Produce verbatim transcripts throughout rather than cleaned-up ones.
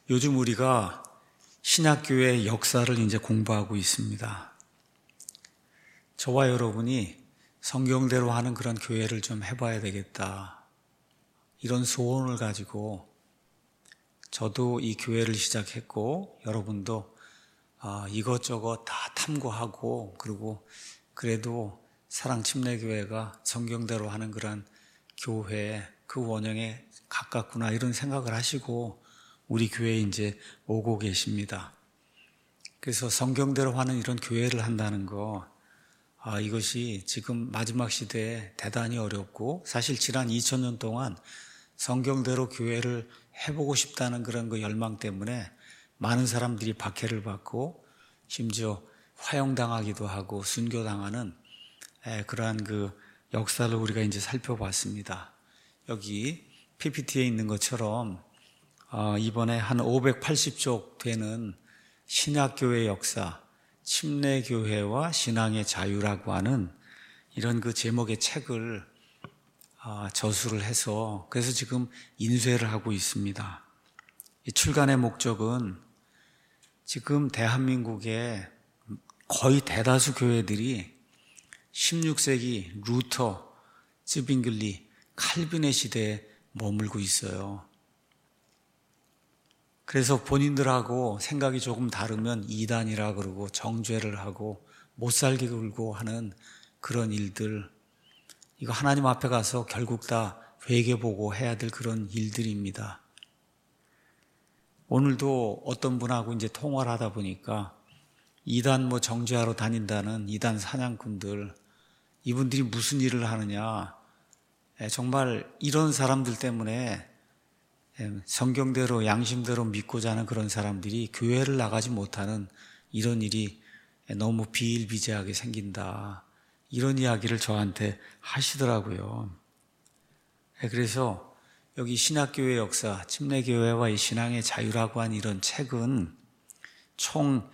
요즘 우리가 신약교회의 역사를 이제 공부하고 있습니다. 저와 여러분이 성경대로 하는 그런 교회를 좀 해봐야 되겠다. 이런 소원을 가지고 저도 이 교회를 시작했고 여러분도 이것저것 다 탐구하고 그리고 그래도 사랑침례교회가 성경대로 하는 그런 교회 그 원형에 가깝구나 이런 생각을 하시고 우리 교회에 이제 오고 계십니다. 그래서 성경대로 하는 이런 교회를 한다는 거 아, 이것이 지금 마지막 시대에 대단히 어렵고 사실 지난 이천 년 동안 성경대로 교회를 해보고 싶다는 그런 그 열망 때문에 많은 사람들이 박해를 받고 심지어 화형당하기도 하고 순교당하는 그러한 그 역사를 우리가 이제 살펴봤습니다. 여기 피피티에 있는 것처럼 이번에 한 오백팔십 쪽 되는 신약교회 역사, 침례교회와 신앙의 자유라고 하는 이런 그 제목의 책을 저술을 해서 그래서 지금 인쇄를 하고 있습니다. 이 출간의 목적은 지금 대한민국의 거의 대다수 교회들이 십육 세기 루터, 쯔빙글리, 칼빈의 시대에 머물고 있어요. 그래서 본인들하고 생각이 조금 다르면 이단이라 그러고 정죄를 하고 못살게 굴고 하는 그런 일들, 이거 하나님 앞에 가서 결국 다 회개보고 해야 될 그런 일들입니다. 오늘도 어떤 분하고 이제 통화를 하다 보니까 이단 뭐 정죄하러 다닌다는 이단 사냥꾼들, 이분들이 무슨 일을 하느냐, 정말 이런 사람들 때문에 성경대로 양심대로 믿고자 하는 그런 사람들이 교회를 나가지 못하는 이런 일이 너무 비일비재하게 생긴다. 이런 이야기를 저한테 하시더라고요. 그래서 여기 신약교회 역사, 침례교회와 이 신앙의 자유라고 한 이런 책은 총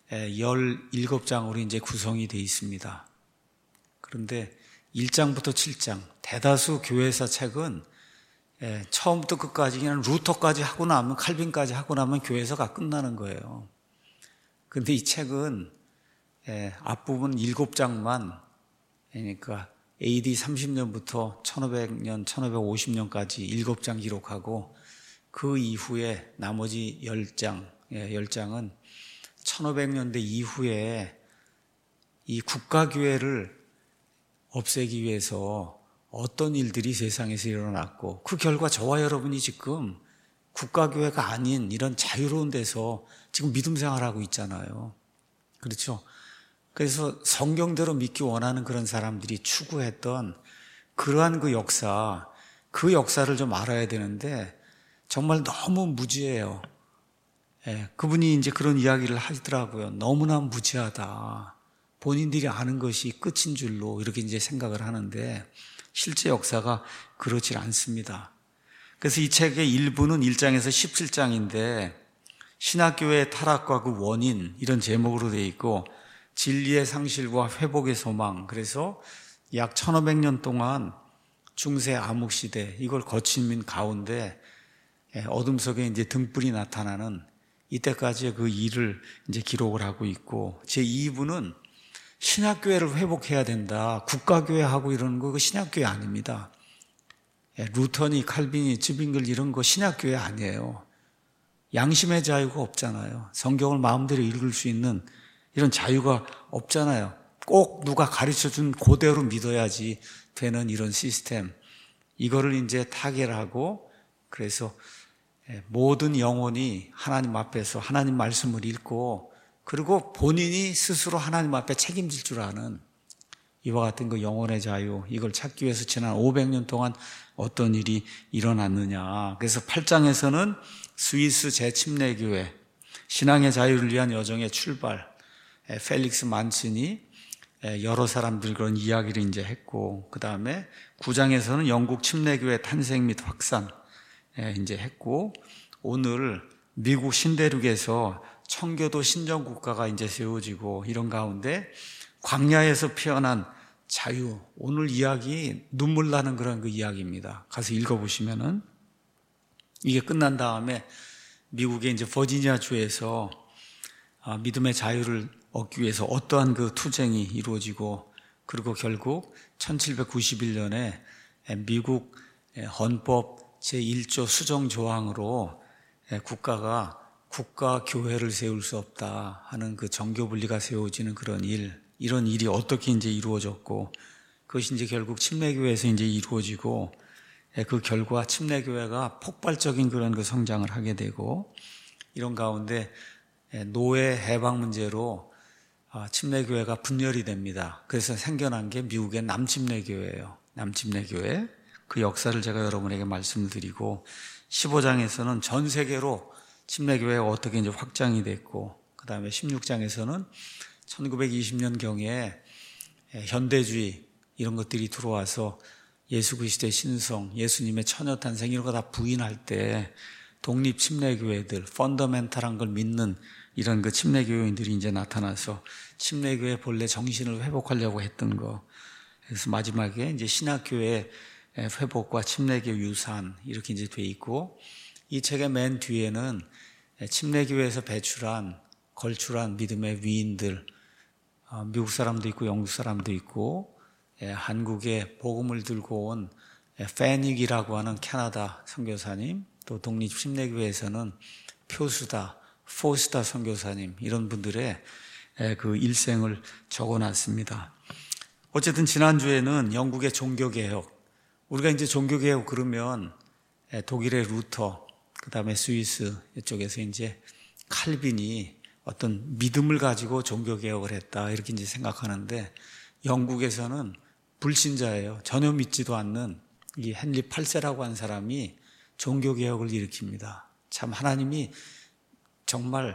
열일곱 장으로 이제 구성이 되어 있습니다. 그런데 일 장부터 칠 장, 대다수 교회사 책은 예, 처음부터 끝까지 그냥 루터까지 하고 나면 칼빈까지 하고 나면 교회서가 끝나는 거예요. 근데 이 책은 예, 앞부분 일곱 장만 그러니까 에이디 삼십 년부터 천오백 년, 천오백오십 년까지 일곱 장 기록하고 그 이후에 나머지 십 장, 예, 십 장은 천오백 년대 이후에 이 국가교회를 없애기 위해서 어떤 일들이 세상에서 일어났고 그 결과 저와 여러분이 지금 국가교회가 아닌 이런 자유로운 데서 지금 믿음 생활하고 있잖아요. 그렇죠? 그래서 성경대로 믿기 원하는 그런 사람들이 추구했던 그러한 그 역사, 그 역사를 좀 알아야 되는데 정말 너무 무지해요. 예, 그분이 이제 그런 이야기를 하시더라고요. 너무나 무지하다. 본인들이 아는 것이 끝인 줄로 이렇게 이제 생각을 하는데 실제 역사가 그렇지 않습니다. 그래서 이 책의 일부는 일 장에서 십칠 장인데 신학교의 타락과 그 원인 이런 제목으로 되어 있고 진리의 상실과 회복의 소망, 그래서 약 천오백 년 동안 중세 암흑시대 이걸 거친 가운데 어둠 속에 이제 등불이 나타나는 이때까지의 그 일을 이제 기록을 하고 있고 제이 부는 신학교회를 회복해야 된다. 국가교회하고 이러는 거, 그 신학교회 아닙니다. 루터니, 칼빈이, 쯔빙글 이런 거 신학교회 아니에요. 양심의 자유가 없잖아요. 성경을 마음대로 읽을 수 있는 이런 자유가 없잖아요. 꼭 누가 가르쳐준 그대로 믿어야지 되는 이런 시스템. 이거를 이제 타결하고 그래서 모든 영혼이 하나님 앞에서 하나님 말씀을 읽고 그리고 본인이 스스로 하나님 앞에 책임질 줄 아는 이와 같은 그 영혼의 자유, 이걸 찾기 위해서 지난 오백 년 동안 어떤 일이 일어났느냐. 그래서 팔 장에서는 스위스 재침례교회, 신앙의 자유를 위한 여정의 출발, 펠릭스 만슨이 여러 사람들 그런 이야기를 이제 했고, 그 다음에 구 장에서는 영국 침례교회 탄생 및 확산 이제 했고, 오늘 미국 신대륙에서 청교도 신정국가가 이제 세워지고 이런 가운데 광야에서 피어난 자유, 오늘 이야기 눈물 나는 그런 그 이야기입니다. 가서 읽어보시면은 이게 끝난 다음에 미국의 이제 버지니아 주에서 믿음의 자유를 얻기 위해서 어떠한 그 투쟁이 이루어지고, 그리고 결국 천칠백구십일 년에 미국 헌법 제일 조 수정 조항으로 국가가 국가 교회를 세울 수 없다 하는 그 정교 분리가 세워지는 그런 일, 이런 일이 어떻게 이제 이루어졌고, 그것이 이제 결국 침례교회에서 이제 이루어지고, 그 결과 침례교회가 폭발적인 그런 그 성장을 하게 되고, 이런 가운데 노예 해방 문제로 침례교회가 분열이 됩니다. 그래서 생겨난 게 미국의 남침례교회예요. 남침례교회. 그 역사를 제가 여러분에게 말씀을 드리고, 십오 장에서는 전 세계로 침례교회가 어떻게 이제 확장이 됐고, 그 다음에 십육 장에서는 천구백이십 년경에 현대주의 이런 것들이 들어와서 예수 그리스도의 신성, 예수님의 처녀 탄생 이런 거 다 부인할 때 독립 침례교회들, 펀더멘탈한 걸 믿는 이런 그 침례교회인들이 이제 나타나서 침례교회 본래 정신을 회복하려고 했던 거. 그래서 마지막에 이제 신학교회 회복과 침례교 유산 이렇게 이제 돼 있고, 이 책의 맨 뒤에는 침례교회에서 배출한 걸출한 믿음의 위인들, 미국 사람도 있고 영국 사람도 있고, 한국에 복음을 들고 온 페닉이라고 하는 캐나다 선교사님, 또 독립 침례교회에서는 표수다, 포스다 선교사님, 이런 분들의 그 일생을 적어놨습니다. 어쨌든 지난주에는 영국의 종교개혁, 우리가 이제 종교개혁 그러면 독일의 루터, 그 다음에 스위스 이쪽에서 이제 칼빈이 어떤 믿음을 가지고 종교개혁을 했다 이렇게 이제 생각하는데, 영국에서는 불신자예요. 전혀 믿지도 않는 이 헨리 팔 세라고 한 사람이 종교개혁을 일으킵니다. 참 하나님이 정말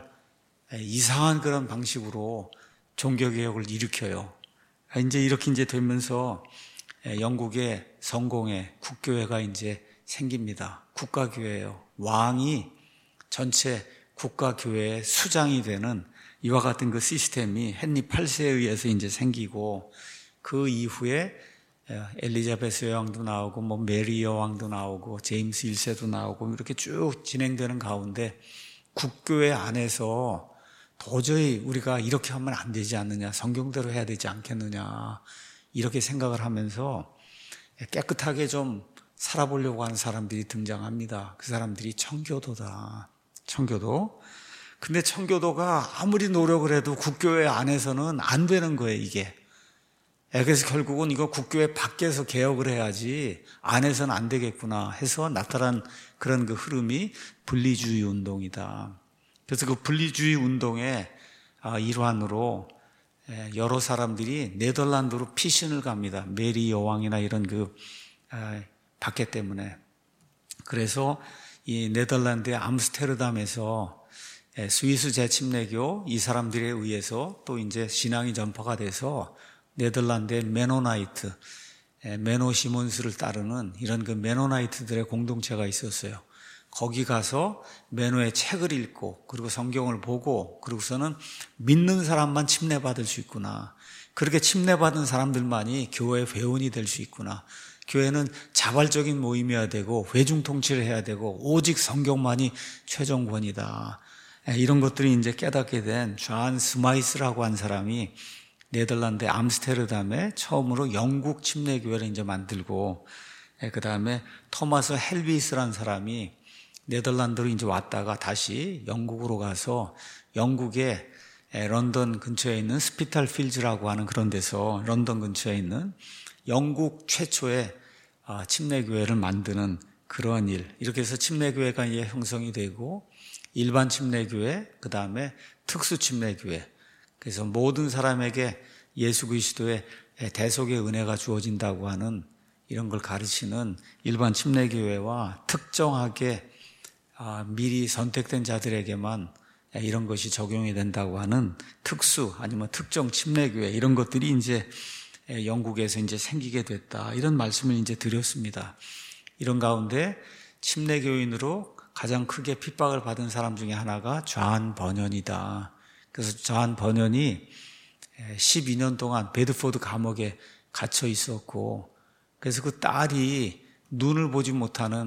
이상한 그런 방식으로 종교개혁을 일으켜요. 이제 이렇게 이제 되면서 영국의 성공의 국교회가 이제 생깁니다. 국가교회예요. 왕이 전체 국가교회의 수장이 되는 이와 같은 그 시스템이 헨리 팔 세에 의해서 이제 생기고, 그 이후에 엘리자베스 여왕도 나오고, 뭐 메리 여왕도 나오고, 제임스 일 세도 나오고, 이렇게 쭉 진행되는 가운데 국교회 안에서 도저히 우리가 이렇게 하면 안 되지 않느냐, 성경대로 해야 되지 않겠느냐, 이렇게 생각을 하면서 깨끗하게 좀 살아보려고 하는 사람들이 등장합니다. 그 사람들이 청교도다. 청교도. 근데 청교도가 아무리 노력을 해도 국교회 안에서는 안 되는 거예요, 이게. 그래서 결국은 이거 국교회 밖에서 개혁을 해야지 안에서는 안 되겠구나 해서 나타난 그런 그 흐름이 분리주의 운동이다. 그래서 그 분리주의 운동의 일환으로 여러 사람들이 네덜란드로 피신을 갑니다. 메리 여왕이나 이런 그 박해 때문에. 그래서 이 네덜란드의 암스테르담에서 스위스 재침례교 이 사람들에 의해서 또 이제 신앙이 전파가 돼서 네덜란드의 메노나이트, 메노 시몬스를 따르는 이런 그 메노나이트들의 공동체가 있었어요. 거기 가서 메노의 책을 읽고, 그리고 성경을 보고, 그러고서는 믿는 사람만 침례받을 수 있구나. 그렇게 침례받은 사람들만이 교회 회원이 될 수 있구나. 교회는 자발적인 모임이어야 되고, 회중 통치를 해야 되고, 오직 성경만이 최종권이다. 이런 것들이 이제 깨닫게 된 존 스마이스라고 한 사람이 네덜란드 암스테르담에 처음으로 영국 침례교회를 이제 만들고, 그 다음에 토마스 헬비스라는 사람이 네덜란드로 이제 왔다가 다시 영국으로 가서 영국의 런던 근처에 있는 스피탈필즈라고 하는 그런 데서 런던 근처에 있는 영국 최초의 침례교회를 만드는 그러한 일. 이렇게 해서 침례교회가 이제 형성이 되고, 일반 침례교회, 그 다음에 특수 침례교회. 그래서 모든 사람에게 예수 그리스도의 대속의 은혜가 주어진다고 하는 이런 걸 가르치는 일반 침례교회와 특정하게 미리 선택된 자들에게만 이런 것이 적용이 된다고 하는 특수 아니면 특정 침례교회, 이런 것들이 이제 영국에서 이제 생기게 됐다. 이런 말씀을 이제 드렸습니다. 이런 가운데 침례교인으로 가장 크게 핍박을 받은 사람 중에 하나가 존 버년이다. 그래서 존 버년이 십이 년 동안 베드포드 감옥에 갇혀 있었고, 그래서 그 딸이 눈을 보지 못하는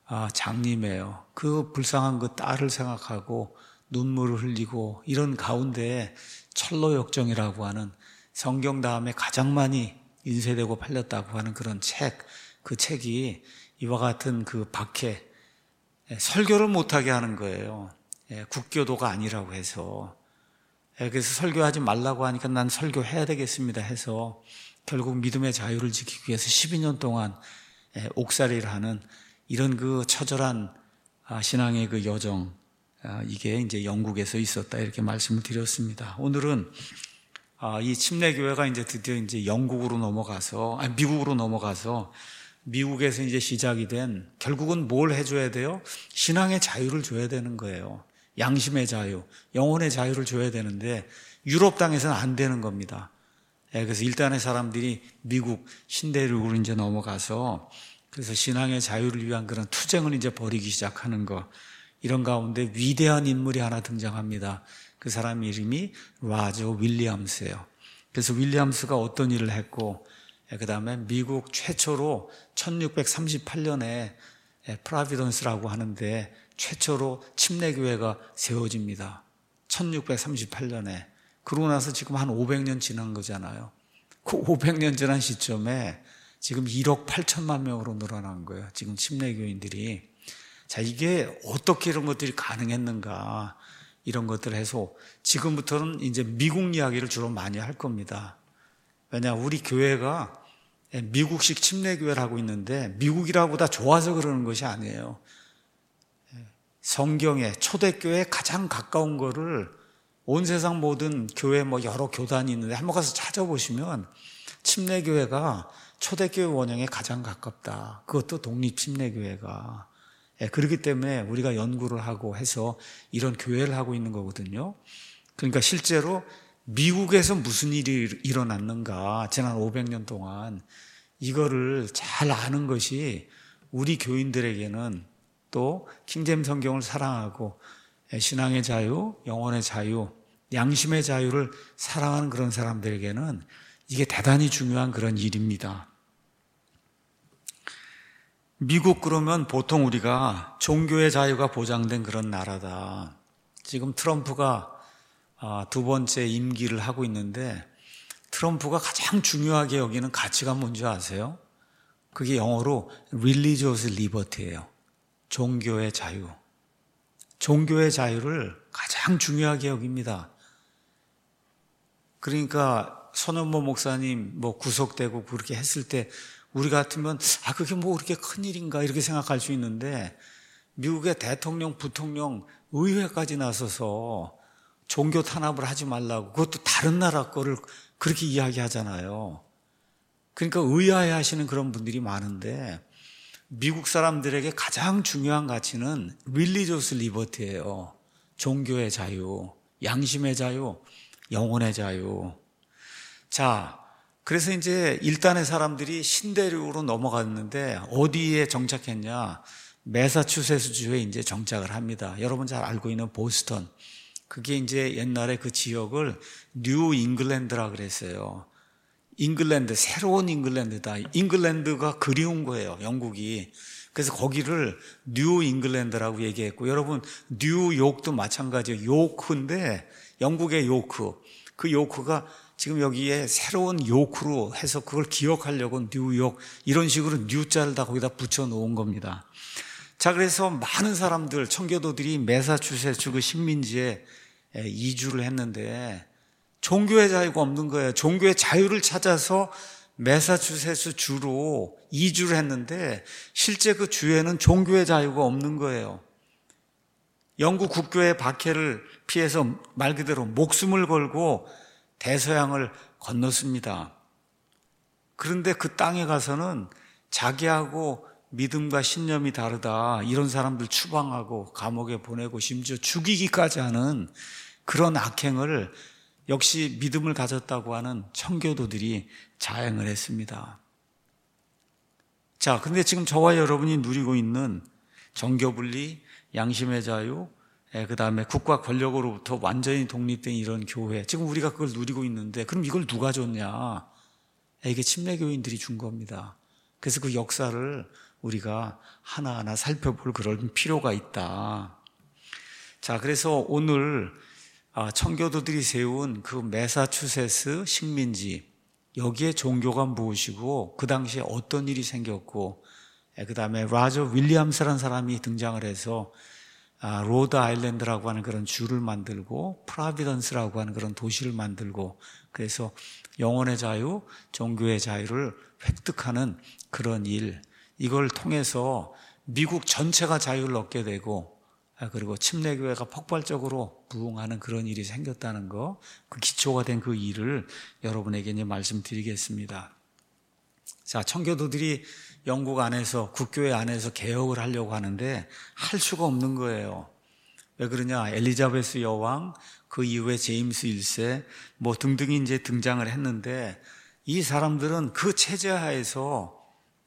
아, 장님이에요. 그 불쌍한 그 딸을 생각하고 눈물을 흘리고 이런 가운데 철로역정이라고 하는 성경 다음에 가장 많이 인쇄되고 팔렸다고 하는 그런 책, 그 책이 이와 같은 그 박해, 설교를 못하게 하는 거예요. 국교도가 아니라고 해서. 그래서 설교하지 말라고 하니까 난 설교해야 되겠습니다 해서 결국 믿음의 자유를 지키기 위해서 십이 년 동안 옥살이를 하는 이런 그 처절한 신앙의 그 여정, 이게 이제 영국에서 있었다 이렇게 말씀을 드렸습니다. 오늘은 이 침례교회가 이제 드디어 이제 영국으로 넘어가서, 아니 미국으로 넘어가서 미국에서 이제 시작이 된, 결국은 뭘 해줘야 돼요? 신앙의 자유를 줘야 되는 거예요. 양심의 자유, 영혼의 자유를 줘야 되는데 유럽 땅에서는 안 되는 겁니다. 그래서 일단의 사람들이 미국 신대륙으로 이제 넘어가서 그래서 신앙의 자유를 위한 그런 투쟁을 이제 벌이기 시작하는 거, 이런 가운데 위대한 인물이 하나 등장합니다. 그 사람 이름이 라저 윌리엄스예요. 그래서 윌리엄스가 어떤 일을 했고, 그 다음에 미국 최초로 천육백삼십팔 년에 프라비던스라고 하는데 최초로 침례교회가 세워집니다. 천육백삼십팔 년에. 그러고 나서 지금 한 오백 년 지난 거잖아요. 그 오백 년 지난 시점에 지금 일억 팔천만 명으로 늘어난 거예요. 지금 침례교인들이. 자, 이게 어떻게 이런 것들이 가능했는가, 이런 것들을 해서 지금부터는 이제 미국 이야기를 주로 많이 할 겁니다. 왜냐, 우리 교회가 미국식 침례교회를 하고 있는데 미국이라고 다 좋아서 그러는 것이 아니에요. 성경에 초대교회에 가장 가까운 거를 온 세상 모든 교회 뭐 여러 교단이 있는데 한번 가서 찾아보시면 침례교회가 초대교회 원형에 가장 가깝다. 그것도 독립침례교회가. 예, 그렇기 때문에 우리가 연구를 하고 해서 이런 교회를 하고 있는 거거든요. 그러니까 실제로 미국에서 무슨 일이 일어났는가, 지난 오백 년 동안 이거를 잘 아는 것이 우리 교인들에게는, 또 킹제임 성경을 사랑하고 신앙의 자유, 영혼의 자유, 양심의 자유를 사랑하는 그런 사람들에게는 이게 대단히 중요한 그런 일입니다. 미국 그러면 보통 우리가 종교의 자유가 보장된 그런 나라다. 지금 트럼프가 두 번째 임기를 하고 있는데 트럼프가 가장 중요하게 여기는 가치가 뭔지 아세요? 그게 영어로 religious liberty예요. 종교의 자유. 종교의 자유를 가장 중요하게 여깁니다. 그러니까 손현모 목사님 뭐 구속되고 그렇게 했을 때 우리 같으면 아 그게 뭐 그렇게 큰일인가 이렇게 생각할 수 있는데 미국의 대통령, 부통령, 의회까지 나서서 종교 탄압을 하지 말라고, 그것도 다른 나라 거를 그렇게 이야기하잖아요. 그러니까 의아해하시는 그런 분들이 많은데 미국 사람들에게 가장 중요한 가치는 religious liberty예요. 종교의 자유, 양심의 자유, 영혼의 자유. 자, 그래서 이제 일단의 사람들이 신대륙으로 넘어갔는데 어디에 정착했냐? 매사추세츠주에 이제 정착을 합니다. 여러분 잘 알고 있는 보스턴. 그게 이제 옛날에 그 지역을 뉴 잉글랜드라 그랬어요. 잉글랜드, 새로운 잉글랜드다. 잉글랜드가 그리운 거예요, 영국이. 그래서 거기를 뉴 잉글랜드라고 얘기했고, 여러분 뉴욕도 마찬가지예요. 요크인데 영국의 요크. 그 요크가 지금 여기에 새로운 요크로 해서 그걸 기억하려고 뉴욕, 이런 식으로 뉴자를 다 거기다 붙여 놓은 겁니다. 자, 그래서 많은 사람들, 청교도들이 매사추세츠 그 식민지에 이주를 했는데 종교의 자유가 없는 거예요. 종교의 자유를 찾아서 매사추세츠 주로 이주를 했는데 실제 그 주에는 종교의 자유가 없는 거예요. 영국 국교의 박해를 피해서 말 그대로 목숨을 걸고 대서양을 건넜습니다. 그런데 그 땅에 가서는 자기하고 믿음과 신념이 다르다, 이런 사람들 추방하고 감옥에 보내고 심지어 죽이기까지 하는 그런 악행을 역시 믿음을 가졌다고 하는 청교도들이 자행을 했습니다. 자, 근데 지금 저와 여러분이 누리고 있는 정교분리, 양심의 자유, 그 다음에 국가 권력으로부터 완전히 독립된 이런 교회, 지금 우리가 그걸 누리고 있는데 그럼 이걸 누가 줬냐? 이게 침례교인들이 준 겁니다. 그래서 그 역사를 우리가 하나하나 살펴볼 그런 필요가 있다. 자, 그래서 오늘 청교도들이 세운 그 매사추세츠 식민지, 여기에 종교가 무엇이고 그 당시에 어떤 일이 생겼고, 그 다음에 라저 윌리엄스라는 사람이 등장을 해서 로드 아일랜드라고 하는 그런 주를 만들고 프라비던스라고 하는 그런 도시를 만들고, 그래서 영혼의 자유, 종교의 자유를 획득하는 그런 일, 이걸 통해서 미국 전체가 자유를 얻게 되고, 그리고 침례교회가 폭발적으로 부흥하는 그런 일이 생겼다는 거, 그 기초가 된 그 일을 여러분에게 이제 말씀드리겠습니다. 자, 청교도들이 영국 안에서, 국교회 안에서 개혁을 하려고 하는데 할 수가 없는 거예요. 왜 그러냐? 엘리자베스 여왕, 그 이후에 제임스 일 세, 뭐 등등이 이제 등장을 했는데, 이 사람들은 그 체제 하에서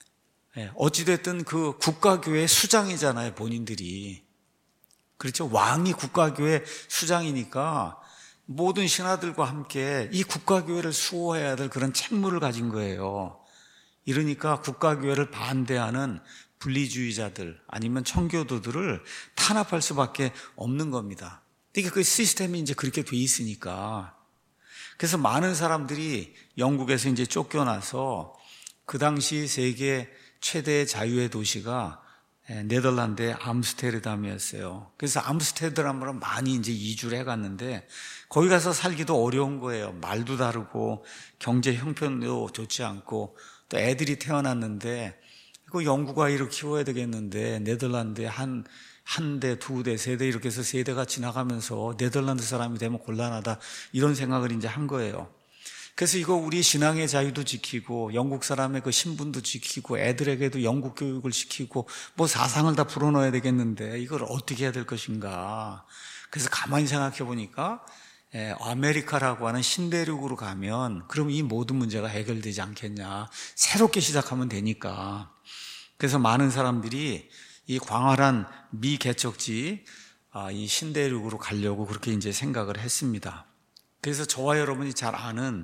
어찌됐든 그 국가교회 수장이잖아요, 본인들이. 그렇죠? 왕이 국가교회 수장이니까 모든 신하들과 함께 이 국가교회를 수호해야 될 그런 책무를 가진 거예요. 이러니까 국가교회를 반대하는 분리주의자들 아니면 청교도들을 탄압할 수밖에 없는 겁니다. 그러니까 그 시스템이 이제 그렇게 돼 있으니까. 그래서 많은 사람들이 영국에서 이제 쫓겨나서 그 당시 세계 최대의 자유의 도시가 네덜란드의 암스테르담이었어요. 그래서 암스테르담으로 많이 이제 이주를 해갔는데 거기 가서 살기도 어려운 거예요. 말도 다르고 경제 형편도 좋지 않고, 또 애들이 태어났는데 그 영국 아이를 키워야 되겠는데 네덜란드에 한 한 대, 두 대, 세 대 이렇게 해서 세 대가 지나가면서 네덜란드 사람이 되면 곤란하다, 이런 생각을 이제 한 거예요. 그래서 이거 우리 신앙의 자유도 지키고 영국 사람의 그 신분도 지키고 애들에게도 영국 교육을 시키고 뭐 사상을 다 불어넣어야 되겠는데 이걸 어떻게 해야 될 것인가. 그래서 가만히 생각해 보니까 예, 아메리카라고 하는 신대륙으로 가면 그럼 이 모든 문제가 해결되지 않겠냐. 새롭게 시작하면 되니까. 그래서 많은 사람들이 이 광활한 미개척지, 아, 이 신대륙으로 가려고 그렇게 이제 생각을 했습니다. 그래서 저와 여러분이 잘 아는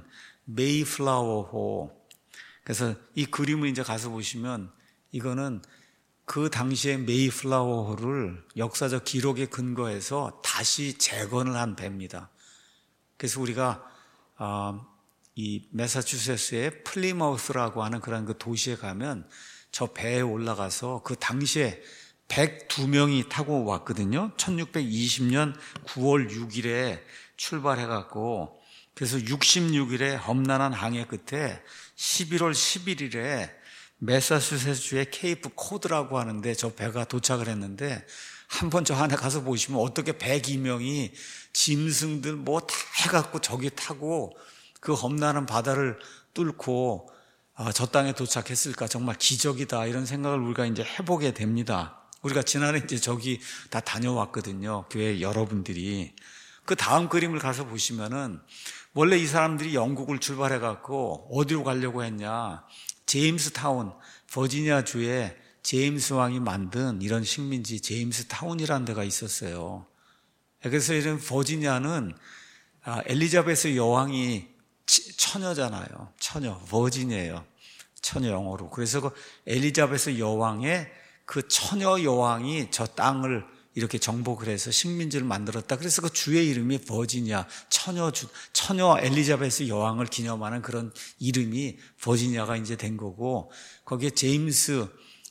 메이플라워호. 그래서 이 그림을 이제 가서 보시면 이거는 그 당시에 메이플라워호를 역사적 기록에 근거해서 다시 재건을 한 배입니다. 그래서 우리가 어, 이 매사추세츠의 플리마우스라고 하는 그런 그 도시에 가면 저 배에 올라가서 그 당시에 백두 명이 타고 왔거든요. 천육백이십 년 구월 육일에 출발해갖고, 그래서 육십육 일의 험난한 항해 끝에 십일월 십일일에 매사추세츠주의 케이프 코드라고 하는데 저 배가 도착을 했는데, 한번 저 안에 가서 보시면 어떻게 백이 명이 짐승들 뭐 다 해갖고 저기 타고 그 험난한 바다를 뚫고 아, 저 땅에 도착했을까, 정말 기적이다, 이런 생각을 우리가 이제 해보게 됩니다. 우리가 지난해 이제 저기 다 다녀왔거든요. 교회 여러분들이. 그 다음 그림을 가서 보시면은 원래 이 사람들이 영국을 출발해갖고 어디로 가려고 했냐. 제임스 타운, 버지니아 주에 제임스 왕이 만든 이런 식민지 제임스 타운이라는 데가 있었어요. 그래서 이런 버지니아는 엘리자베스 여왕이 처녀잖아요. 처녀, 버진이에요. 처녀 영어로. 그래서 그 엘리자베스 여왕의 그 처녀 여왕이 저 땅을 이렇게 정복을 해서 식민지를 만들었다. 그래서 그 주의 이름이 버지니아, 처녀 주, 처녀 엘리자베스 여왕을 기념하는 그런 이름이 버지니아가 이제 된 거고, 거기에 제임스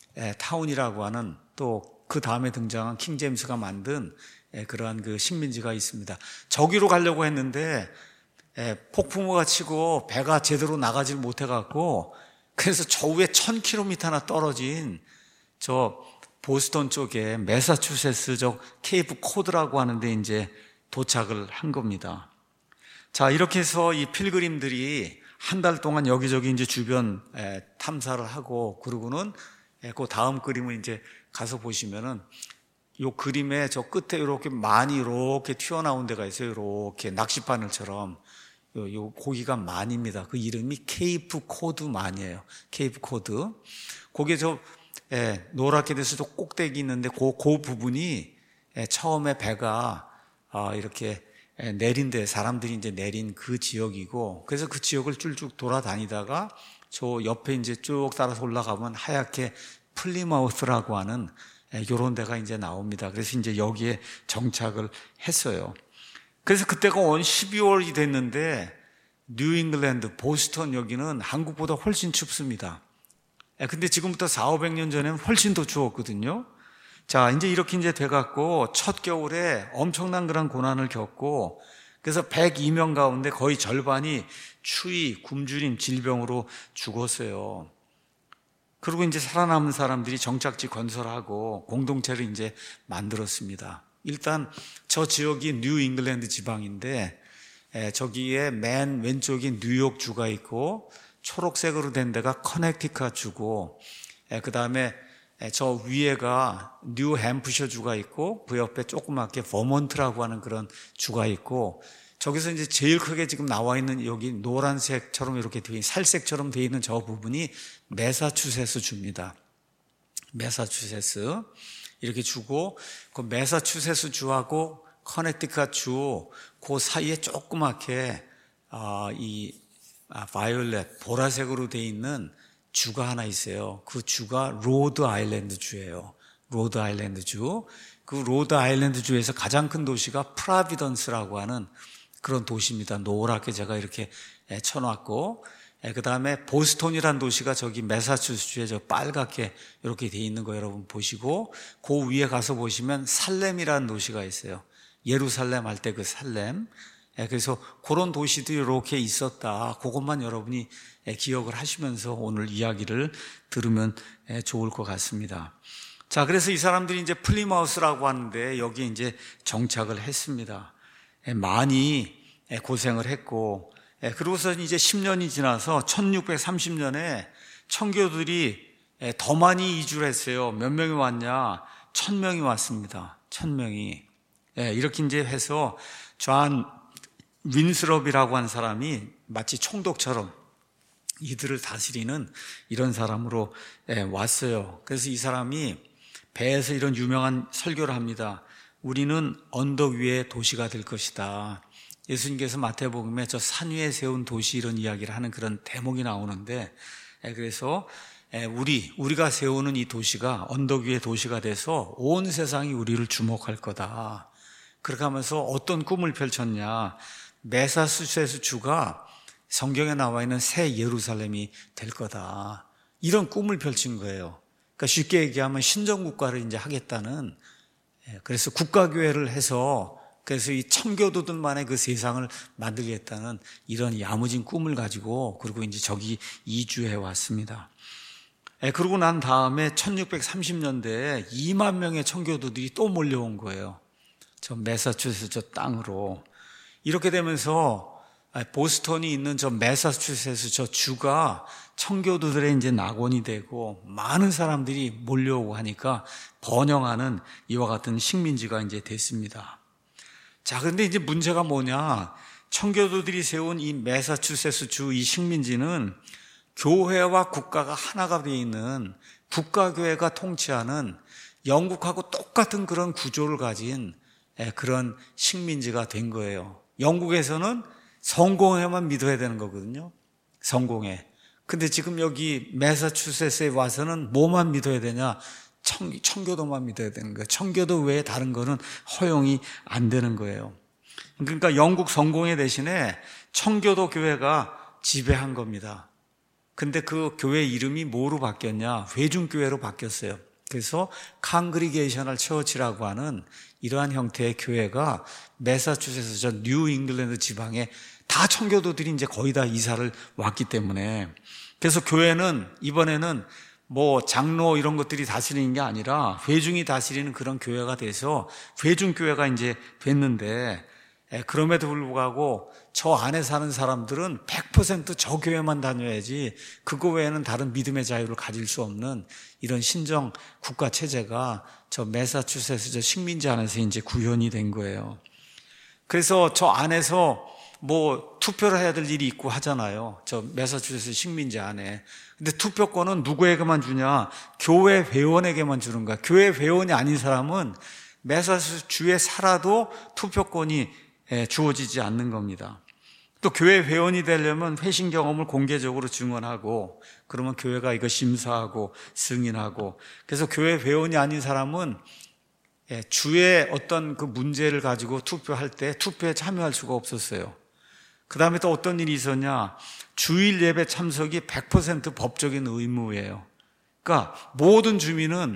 타운이라고 하는 또 그 다음에 등장한 킹 제임스가 만든 그러한 그 식민지가 있습니다. 저기로 가려고 했는데 예, 폭풍우가 치고 배가 제대로 나가질 못해갖고, 그래서 저 위에 천 킬로미터나 떨어진 저 보스턴 쪽에 매사추세츠 쪽 케이프 코드라고 하는데 이제 도착을 한 겁니다. 자, 이렇게 해서 이 필그림들이 한 달 동안 여기저기 이제 주변 탐사를 하고, 그러고는 그 다음 그림을 이제 가서 보시면은 요 그림의 저 끝에 이렇게 많이 이렇게 튀어나온 데가 있어요. 이렇게 낚시바늘처럼. 요, 요 고기가 만입니다. 그 이름이 케이프 코드 만이에요. 케이프 코드. 거기에 저, 예, 노랗게 돼서 저 꼭대기 있는데 그, 그 부분이 예, 처음에 배가 아, 이렇게 예, 내린 데, 사람들이 이제 내린 그 지역이고, 그래서 그 지역을 쭉쭉 돌아다니다가 저 옆에 이제 쭉 따라서 올라가면 하얗게 플리마우스라고 하는 이런 데가 이제 나옵니다. 그래서 이제 여기에 정착을 했어요. 그래서 그때가 온 십이월이 됐는데 뉴잉글랜드, 보스턴 여기는 한국보다 훨씬 춥습니다. 근데 지금부터 사오백 년 전에는 훨씬 더 추웠거든요. 자, 이제 이렇게 이제 돼갖고 첫 겨울에 엄청난 그런 고난을 겪고, 그래서 백이 명 가운데 거의 절반이 추위, 굶주림, 질병으로 죽었어요. 그리고 이제 살아남은 사람들이 정착지 건설하고 공동체를 이제 만들었습니다. 일단 저 지역이 뉴 잉글랜드 지방인데, 저기에 맨 왼쪽이 뉴욕 주가 있고 초록색으로 된 데가 커넥티컷 주고, 그 다음에 저 위에가 뉴 햄프셔 주가 있고 그 옆에 조그맣게 버몬트라고 하는 그런 주가 있고, 저기서 이제 제일 크게 지금 나와 있는 여기 노란색처럼 이렇게 되어 있는, 살색처럼 되어 있는 저 부분이 매사추세츠 주입니다. 매사추세츠 이렇게 주고, 그 매사추세츠 주하고 커넥티컷 주 그 사이에 조그맣게 아, 이 아, 바이올렛 보라색으로 되어 있는 주가 하나 있어요. 그 주가 로드 아일랜드 주예요. 로드 아일랜드 주. 그 로드 아일랜드 주에서 가장 큰 도시가 프라비던스라고 하는 그런 도시입니다. 노랗게 제가 이렇게 쳐놨고, 그 다음에 보스턴이라는 도시가 저기 매사추세츠주에 저 빨갛게 이렇게 돼 있는 거 여러분 보시고, 그 위에 가서 보시면 살렘이라는 도시가 있어요. 예루살렘 할 때 그 살렘. 그래서 그런 도시들이 이렇게 있었다. 그것만 여러분이 기억을 하시면서 오늘 이야기를 들으면 좋을 것 같습니다. 자, 그래서 이 사람들이 이제 플리마우스라고 하는데 여기에 이제 정착을 했습니다. 많이 고생을 했고, 그러고서 이제 십 년이 지나서 천육백삼십 년에 청교도들이 더 많이 이주를 했어요. 몇 명이 왔냐? 천 명이 왔습니다. 천 명이. 이렇게 이제 해서 존 윈스럽이라고 한 사람이 마치 총독처럼 이들을 다스리는 이런 사람으로 왔어요. 그래서 이 사람이 배에서 이런 유명한 설교를 합니다. 우리는 언덕 위의 도시가 될 것이다. 예수님께서 마태복음에 저 산 위에 세운 도시 이런 이야기를 하는 그런 대목이 나오는데, 그래서 우리, 우리가 세우는 이 도시가 언덕 위의 도시가 돼서 온 세상이 우리를 주목할 거다. 그렇게 하면서 어떤 꿈을 펼쳤냐. 매사추세츠 주가 성경에 나와 있는 새 예루살렘이 될 거다. 이런 꿈을 펼친 거예요. 그러니까 쉽게 얘기하면 신정국가를 이제 하겠다는, 그래서 국가교회를 해서 그래서 이 청교도들만의 그 세상을 만들겠다는 이런 야무진 꿈을 가지고, 그리고 이제 저기 이주해 왔습니다. 그러고 난 다음에 천육백삼십 년대에 이만 명의 청교도들이 또 몰려온 거예요. 저 매사추세츠 저 땅으로. 이렇게 되면서 보스턴이 있는 저 매사추세츠 저 주가 청교도들의 이제 낙원이 되고 많은 사람들이 몰려오고 하니까 번영하는 이와 같은 식민지가 이제 됐습니다. 자, 근데 이제 문제가 뭐냐? 청교도들이 세운 이 매사추세츠 주 이 식민지는 교회와 국가가 하나가 되어 있는 국가교회가 통치하는 영국하고 똑같은 그런 구조를 가진 그런 식민지가 된 거예요. 영국에서는 성공회만 믿어야 되는 거거든요. 성공회. 근데 지금 여기 매사추세츠에 와서는 뭐만 믿어야 되냐? 청, 청교도만 믿어야 되는 거예요. 청교도 외에 다른 거는 허용이 안 되는 거예요. 그러니까 영국 성공회 대신에 청교도 교회가 지배한 겁니다. 근데 그 교회 이름이 뭐로 바뀌었냐? 회중교회로 바뀌었어요. 그래서 칸그리게이셔널 처치라고 하는 이러한 형태의 교회가 매사추세츠 저 뉴 잉글랜드 지방에 다 청교도들이 이제 거의 다 이사를 왔기 때문에, 그래서 교회는 이번에는 뭐 장로 이런 것들이 다스리는 게 아니라 회중이 다스리는 그런 교회가 돼서 회중교회가 이제 됐는데, 그럼에도 불구하고 저 안에 사는 사람들은 백 퍼센트 저 교회만 다녀야지 그거 외에는 다른 믿음의 자유를 가질 수 없는 이런 신정 국가 체제가 저 매사추세츠 저 식민지 안에서 이제 구현이 된 거예요. 그래서 저 안에서 뭐 투표를 해야 될 일이 있고 하잖아요. 저 매사추세츠 식민지 안에. 근데 투표권은 누구에게만 주냐? 교회 회원에게만 주는 거야. 교회 회원이 아닌 사람은 매사추세츠 주에 살아도 투표권이 주어지지 않는 겁니다. 또 교회 회원이 되려면 회신 경험을 공개적으로 증언하고, 그러면 교회가 이거 심사하고 승인하고, 그래서 교회 회원이 아닌 사람은 주의 어떤 그 문제를 가지고 투표할 때 투표에 참여할 수가 없었어요. 그 다음에 또 어떤 일이 있었냐, 주일 예배 참석이 백 퍼센트 법적인 의무예요. 그러니까 모든 주민은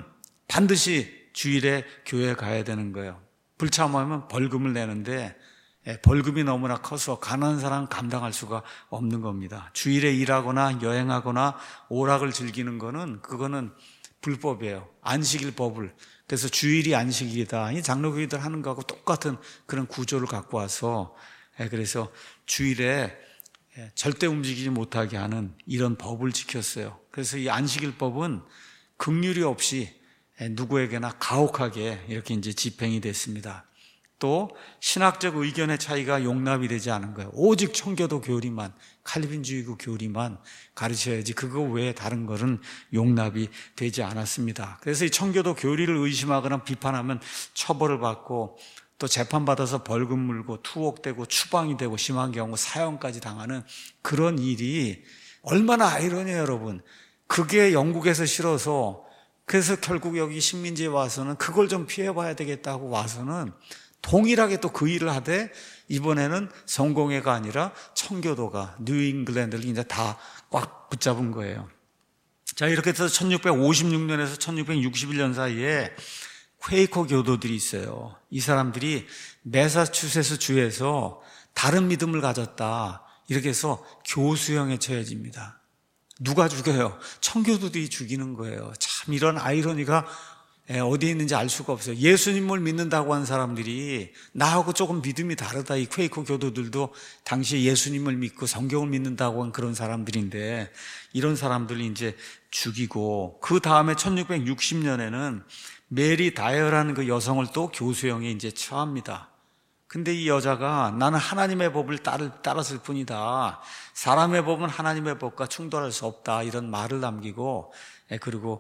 반드시 주일에 교회에 가야 되는 거예요. 불참하면 벌금을 내는데 벌금이 너무나 커서 가난한 사람은 감당할 수가 없는 겁니다. 주일에 일하거나 여행하거나 오락을 즐기는 거는 그거는 불법이에요. 안식일 법을. 그래서 주일이 안식일이다. 이 장로교회들 하는 거하고 똑같은 그런 구조를 갖고 와서, 그래서 주일에 절대 움직이지 못하게 하는 이런 법을 지켰어요. 그래서 이 안식일 법은 긍휼이 없이 누구에게나 가혹하게 이렇게 이제 집행이 됐습니다. 또 신학적 의견의 차이가 용납이 되지 않은 거예요. 오직 청교도 교리만, 칼빈주의고 교리만 가르쳐야지 그거 외에 다른 것은 용납이 되지 않았습니다. 그래서 이 청교도 교리를 의심하거나 비판하면 처벌을 받고, 또 재판받아서 벌금 물고 투옥되고 추방이 되고 심한 경우 사형까지 당하는 그런 일이 얼마나 아이러니해요, 여러분. 그게 영국에서 싫어서, 그래서 결국 여기 식민지에 와서는 그걸 좀 피해봐야 되겠다고 와서는 동일하게 또 그 일을 하되, 이번에는 성공회가 아니라 청교도가 뉴잉글랜드를 이제 다 꽉 붙잡은 거예요. 자, 이렇게 해서 천육백오십육 년에서 천육백육십일 년 사이에 퀘이커 교도들이 있어요. 이 사람들이 매사추세츠 주에서 다른 믿음을 가졌다, 이렇게 해서 교수형에 처해집니다. 누가 죽여요? 청교도들이 죽이는 거예요. 참 이런 아이러니가 어디에 있는지 알 수가 없어요. 예수님을 믿는다고 한 사람들이 나하고 조금 믿음이 다르다. 이 퀘이커 교도들도 당시에 예수님을 믿고 성경을 믿는다고 한 그런 사람들인데, 이런 사람들을 이제 죽이고, 그 다음에 천육백육십 년에는 메리 다이어라는 그 여성을 또 교수형에 이제 처합니다. 근데 이 여자가 나는 하나님의 법을 따랐을 뿐이다, 사람의 법은 하나님의 법과 충돌할 수 없다, 이런 말을 남기고, 그리고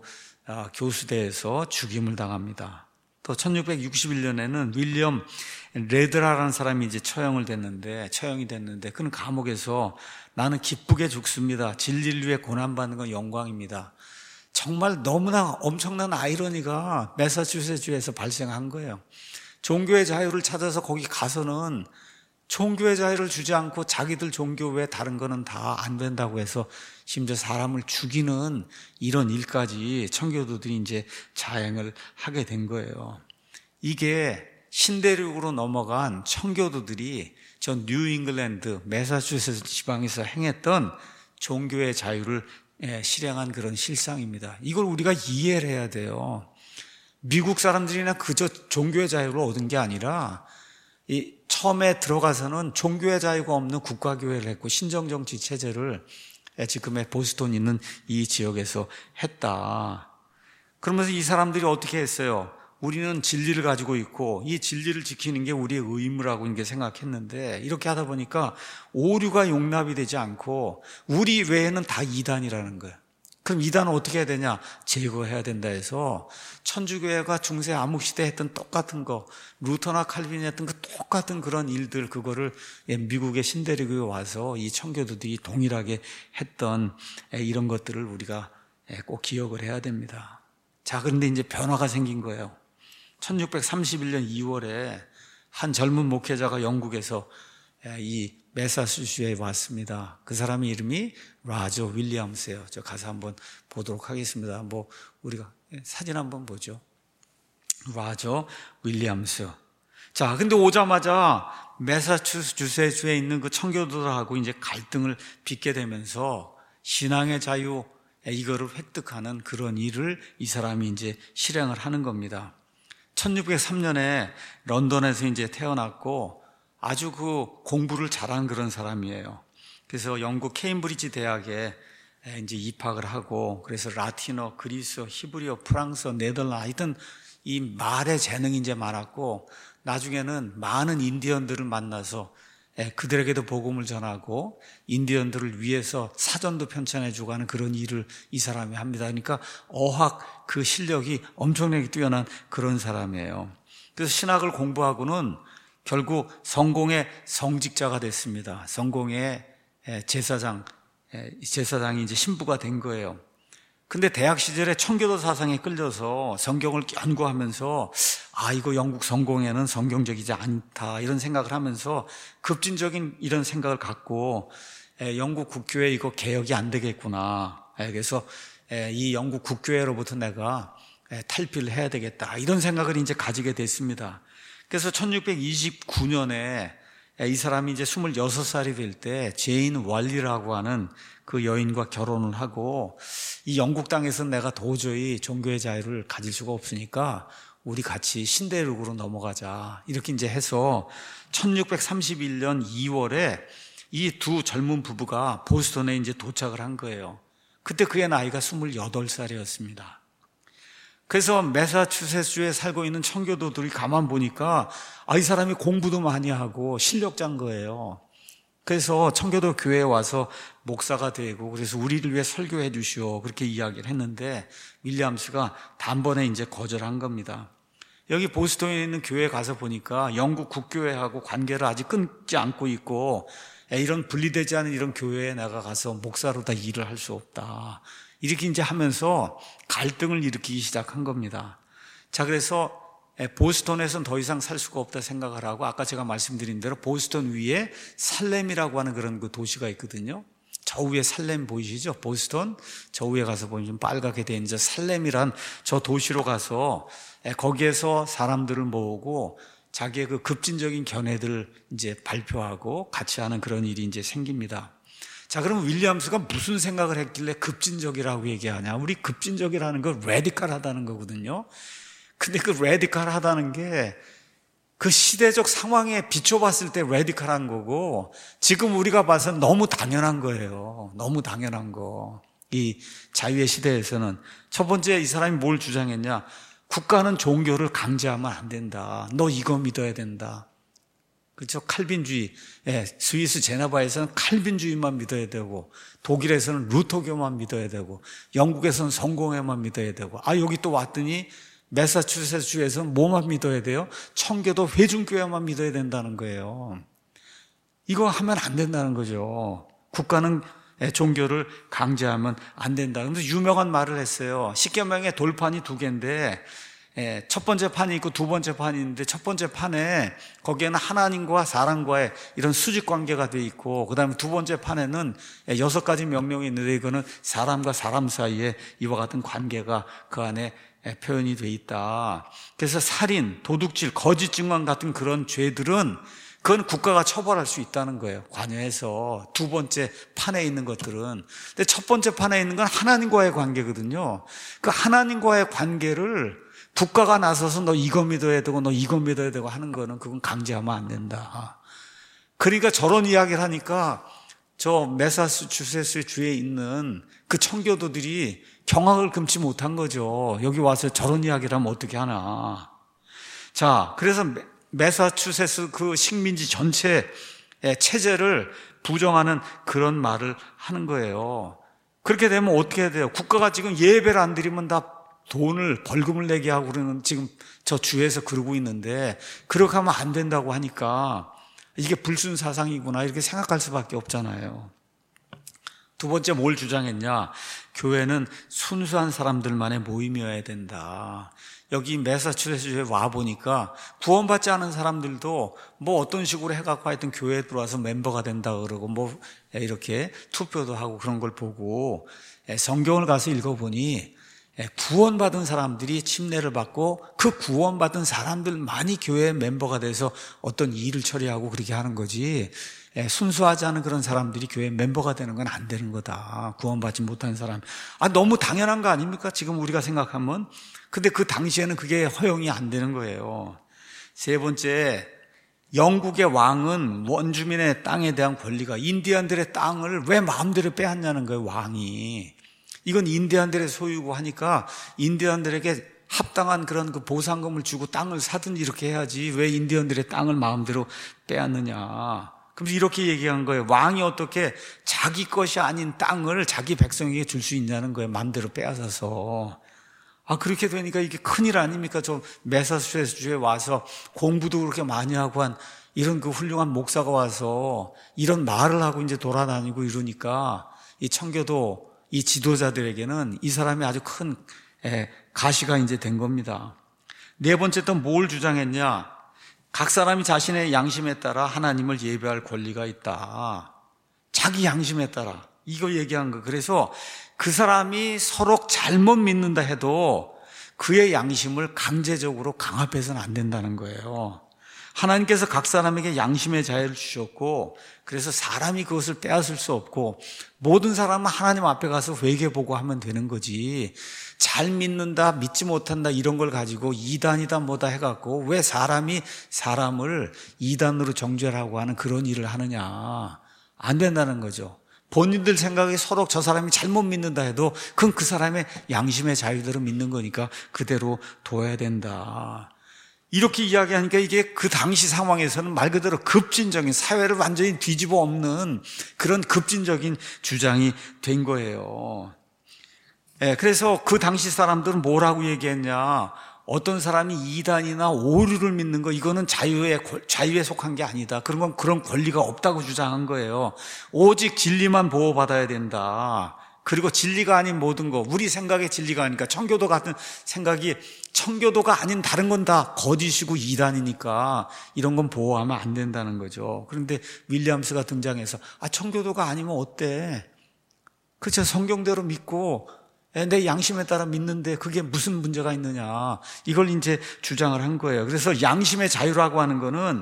교수대에서 죽임을 당합니다. 또 천육백육십일 년에는 윌리엄 레드라라는 사람이 이제 처형을 됐는데, 처형이 됐는데, 그는 감옥에서 나는 기쁘게 죽습니다, 진리를 위해 고난받는 건 영광입니다. 정말 너무나 엄청난 아이러니가 매사추세츠주에서 발생한 거예요. 종교의 자유를 찾아서 거기 가서는 종교의 자유를 주지 않고 자기들 종교 외에 다른 거는 다 안 된다고 해서 심지어 사람을 죽이는 이런 일까지 청교도들이 이제 자행을 하게 된 거예요. 이게 신대륙으로 넘어간 청교도들이 저 뉴잉글랜드, 매사추세츠 지방에서 행했던 종교의 자유를 실행한 그런 실상입니다. 이걸 우리가 이해를 해야 돼요. 미국 사람들이나 그저 종교의 자유를 얻은 게 아니라, 이 처음에 들어가서는 종교의 자유가 없는 국가교회를 했고 신정정치 체제를 지금의 보스턴 있는 이 지역에서 했다. 그러면서 이 사람들이 어떻게 했어요? 우리는 진리를 가지고 있고 이 진리를 지키는 게 우리의 의무라고 이렇게 생각했는데, 이렇게 하다 보니까 오류가 용납이 되지 않고 우리 외에는 다 이단이라는 거예요. 그럼 이단은 어떻게 해야 되냐? 제거해야 된다 해서 천주교회가 중세 암흑시대에 했던 똑같은 거, 루터나 칼빈이 했던 그 똑같은 그런 일들, 그거를 미국의 신대륙에 와서 이 청교도들이 동일하게 했던 이런 것들을 우리가 꼭 기억을 해야 됩니다. 자, 그런데 이제 변화가 생긴 거예요. 천육백삼십일 년 이월에 한 젊은 목회자가 영국에서 이 매사추세츠에 왔습니다. 그 사람의 이름이 라저 윌리엄스예요. 저 가서 한번 보도록 하겠습니다. 뭐 우리가 사진 한번 보죠. 라저 윌리엄스. 자, 근데 오자마자 매사추세츠에 있는 그 청교도들하고 이제 갈등을 빚게 되면서 신앙의 자유, 이거를 획득하는 그런 일을 이 사람이 이제 실행을 하는 겁니다. 천육백삼 년에 런던에서 이제 태어났고 아주 그 공부를 잘한 그런 사람이에요. 그래서 영국 케임브리지 대학에 이제 입학을 하고, 그래서 라틴어, 그리스어, 히브리어, 프랑스어, 네덜란드, 하여튼 이 말에 재능이 이제 많았고, 나중에는 많은 인디언들을 만나서 그들에게도 복음을 전하고 인디언들을 위해서 사전도 편찬해주고 하는 그런 일을 이 사람이 합니다. 그러니까 어학 그 실력이 엄청나게 뛰어난 그런 사람이에요. 그래서 신학을 공부하고는 결국 성공의 성직자가 됐습니다. 성공의 제사장, 제사장이 이제 신부가 된 거예요. 근데 대학 시절에 청교도 사상에 끌려서 성경을 연구하면서 아, 이거 영국 성공회는 성경적이지 않다 이런 생각을 하면서 급진적인 이런 생각을 갖고 영국 국교회 이거 개혁이 안 되겠구나. 그래서 이 영국 국교회로부터 내가 탈피를 해야 되겠다 이런 생각을 이제 가지게 됐습니다. 그래서 천육백이십구 년에 이 사람이 이제 스물여섯 살이 될 때 제인 월리라고 하는 그 여인과 결혼을 하고 이 영국 땅에서 내가 도저히 종교의 자유를 가질 수가 없으니까 우리 같이 신대륙으로 넘어가자 이렇게 이제 해서 천육백삼십일 년 이월에 이 두 젊은 부부가 보스턴에 이제 도착을 한 거예요. 그때 그의 나이가 스물여덟 살이었습니다. 그래서 매사추세츠주에 살고 있는 청교도들이 가만 보니까 아, 이 사람이 공부도 많이 하고 실력자인 거예요. 그래서 청교도 교회에 와서 목사가 되고 그래서 우리를 위해 설교해 주시오 그렇게 이야기를 했는데 윌리엄스가 단번에 이제 거절한 겁니다. 여기 보스턴에 있는 교회에 가서 보니까 영국 국교회하고 관계를 아직 끊지 않고 있고 이런 분리되지 않은 이런 교회에 내가 가서 목사로 다 일을 할 수 없다. 이렇게 이제 하면서 갈등을 일으키기 시작한 겁니다. 자, 그래서 보스턴에서는 더 이상 살 수가 없다 생각을 하고 아까 제가 말씀드린 대로 보스턴 위에 살렘이라고 하는 그런 그 도시가 있거든요. 저 위에 살렘 보이시죠? 보스턴 저 위에 가서 보면 좀 빨갛게 된 이제 살렘이란 저 도시로 가서 거기에서 사람들을 모으고 자기의 그 급진적인 견해들을 이제 발표하고 같이 하는 그런 일이 이제 생깁니다. 자, 그럼 윌리엄스가 무슨 생각을 했길래 급진적이라고 얘기하냐? 우리 급진적이라는 건 레디컬하다는 거거든요. 근데 그 레디컬하다는 게 그 시대적 상황에 비춰봤을 때 레디컬한 거고 지금 우리가 봐서는 너무 당연한 거예요. 너무 당연한 거. 이 자유의 시대에서는 첫 번째 이 사람이 뭘 주장했냐? 국가는 종교를 강제하면 안 된다. 너 이거 믿어야 된다. 그렇죠? 칼빈주의. 예, 스위스 제네바에서는 칼빈주의만 믿어야 되고 독일에서는 루터교만 믿어야 되고 영국에서는 성공회만 믿어야 되고 아, 여기 또 왔더니 매사추세츠주에서는 뭐만 믿어야 돼요? 청교도 회중교회만 믿어야 된다는 거예요. 이거 하면 안 된다는 거죠. 국가는 종교를 강제하면 안 된다. 그래서 유명한 말을 했어요. 십계명의 돌판이 두 개인데 첫 번째 판이 있고 두 번째 판이 있는데 첫 번째 판에 거기에는 하나님과 사람과의 이런 수직 관계가 돼 있고 그 다음에 두 번째 판에는 여섯 가지 명령이 있는데 이거는 사람과 사람 사이에 이와 같은 관계가 그 안에 표현이 돼 있다. 그래서 살인, 도둑질, 거짓 증언 같은 그런 죄들은 그건 국가가 처벌할 수 있다는 거예요. 관여해서 두 번째 판에 있는 것들은. 근데 첫 번째 판에 있는 건 하나님과의 관계거든요. 그 하나님과의 관계를 국가가 나서서 너 이거 믿어야 되고 너 이거 믿어야 되고 하는 거는 그건 강제하면 안 된다. 그러니까 저런 이야기를 하니까 저 매사추세츠 주에 있는 그 청교도들이 경악을 금치 못한 거죠. 여기 와서 저런 이야기를 하면 어떻게 하나. 자, 그래서 매사추세츠 그 식민지 전체 체제를 부정하는 그런 말을 하는 거예요. 그렇게 되면 어떻게 해야 돼요? 국가가 지금 예배를 안 드리면 다 돈을 벌금을 내게 하고 그러는 지금 저 주에서 그러고 있는데 그렇게 하면 안 된다고 하니까 이게 불순사상이구나 이렇게 생각할 수밖에 없잖아요. 두 번째 뭘 주장했냐? 교회는 순수한 사람들만의 모임이어야 된다. 여기 매사추세츠주에 와보니까 구원받지 않은 사람들도 뭐 어떤 식으로 해갖고 하여튼 교회에 들어와서 멤버가 된다 그러고 뭐 이렇게 투표도 하고 그런 걸 보고 성경을 가서 읽어보니 구원받은 사람들이 침례를 받고 그 구원받은 사람들만이 교회 멤버가 돼서 어떤 일을 처리하고 그렇게 하는 거지 순수하지 않은 그런 사람들이 교회 멤버가 되는 건 안 되는 거다. 구원받지 못한 사람. 아, 너무 당연한 거 아닙니까? 지금 우리가 생각하면. 근데 그 당시에는 그게 허용이 안 되는 거예요. 세 번째, 영국의 왕은 원주민의 땅에 대한 권리가 인디언들의 땅을 왜 마음대로 빼앗냐는 거예요, 왕이. 이건 인디언들의 소유고 하니까 인디언들에게 합당한 그런 그 보상금을 주고 땅을 사든지 이렇게 해야지 왜 인디언들의 땅을 마음대로 빼앗느냐. 그래서 이렇게 얘기한 거예요. 왕이 어떻게 자기 것이 아닌 땅을 자기 백성에게 줄 수 있냐는 거예요. 마음대로 빼앗아서. 아, 그렇게 되니까 이게 큰일 아닙니까? 저 매사추세츠주에 와서 공부도 그렇게 많이 하고 한 이런 그 훌륭한 목사가 와서 이런 말을 하고 이제 돌아다니고 이러니까 이 청교도 이 지도자들에게는 이 사람이 아주 큰 가시가 이제 된 겁니다. 네 번째 또 뭘 주장했냐? 각 사람이 자신의 양심에 따라 하나님을 예배할 권리가 있다. 자기 양심에 따라. 이거 얘기한 거. 그래서 그 사람이 서로 잘못 믿는다 해도 그의 양심을 강제적으로 강압해서는 안 된다는 거예요. 하나님께서 각 사람에게 양심의 자유를 주셨고, 그래서 사람이 그것을 빼앗을 수 없고, 모든 사람은 하나님 앞에 가서 회개보고 하면 되는 거지. 잘 믿는다, 믿지 못한다 이런 걸 가지고 이단이다 뭐다 해갖고 왜 사람이 사람을 이단으로 정죄하고 하는 그런 일을 하느냐. 안 된다는 거죠. 본인들 생각에 서로 저 사람이 잘못 믿는다 해도 그건 그 사람의 양심의 자유대로 믿는 거니까 그대로 둬야 된다. 이렇게 이야기하니까 이게 그 당시 상황에서는 말 그대로 급진적인, 사회를 완전히 뒤집어 엎는 그런 급진적인 주장이 된 거예요. 예, 그래서 그 당시 사람들은 뭐라고 얘기했냐? 어떤 사람이 이단이나 오류를 믿는 거, 이거는 자유에, 자유에 속한 게 아니다. 그런 건 그런 권리가 없다고 주장한 거예요. 오직 진리만 보호받아야 된다. 그리고 진리가 아닌 모든 거, 우리 생각의 진리가 아니니까 청교도 같은 생각이 청교도가 아닌 다른 건 다 거짓이고 이단이니까 이런 건 보호하면 안 된다는 거죠. 그런데 윌리엄스가 등장해서 아, 청교도가 아니면 어때? 그렇죠. 성경대로 믿고 내 양심에 따라 믿는데 그게 무슨 문제가 있느냐. 이걸 이제 주장을 한 거예요. 그래서 양심의 자유라고 하는 거는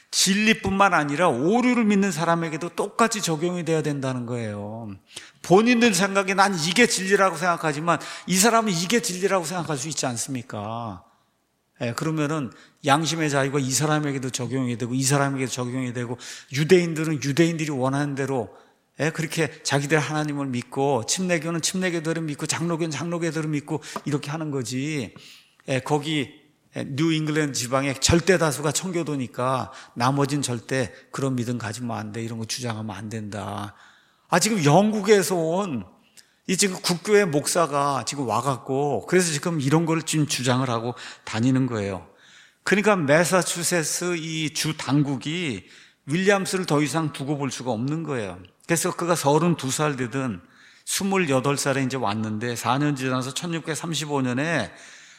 진리뿐만 아니라 오류를 믿는 사람에게도 똑같이 적용이 돼야 된다는 거예요. 본인들 생각에 난 이게 진리라고 생각하지만 이 사람은 이게 진리라고 생각할 수 있지 않습니까? 예, 그러면은 양심의 자유가 이 사람에게도 적용이 되고 이 사람에게도 적용이 되고 유대인들은 유대인들이 원하는 대로 예, 그렇게 자기들 하나님을 믿고 침례교는 침례교대로 믿고 장로교는 장로교대로 믿고 이렇게 하는 거지. 예, 거기 뉴 잉글랜드 지방의 절대 다수가 청교도니까 나머지는 절대 그런 믿음 가지면 안 돼. 이런 거 주장하면 안 된다. 아, 지금 영국에서 온 이 지금 국교의 목사가 지금 와갖고 그래서 지금 이런 걸 지금 주장을 하고 다니는 거예요. 그러니까 매사추세츠 이 주 당국이 윌리엄스를 더 이상 두고 볼 수가 없는 거예요. 그래서 그가 서른두 살 되든 스물여덟 살에 이제 왔는데 사 년 지나서 천육백삼십오 년에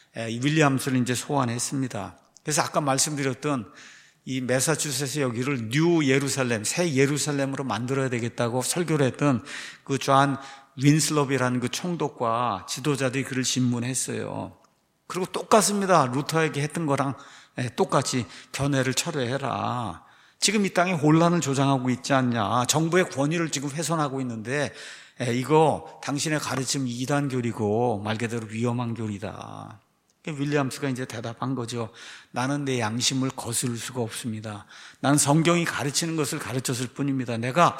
윌리엄스를 이제 소환했습니다. 그래서 아까 말씀드렸던 이 매사추세츠 여기를 뉴 예루살렘, 새 예루살렘으로 만들어야 되겠다고 설교를 했던 그 존 윈슬롭이라는 그 총독과 지도자들이 그를 신문했어요. 그리고 똑같습니다. 루터에게 했던 거랑 똑같이 견해를 철회해라. 지금 이 땅에 혼란을 조장하고 있지 않냐. 정부의 권위를 지금 훼손하고 있는데 이거 당신의 가르침 이단교리고 말 그대로 위험한 교리다. 윌리엄스가 이제 대답한 거죠. 나는 내 양심을 거스를 수가 없습니다. 나는 성경이 가르치는 것을 가르쳤을 뿐입니다. 내가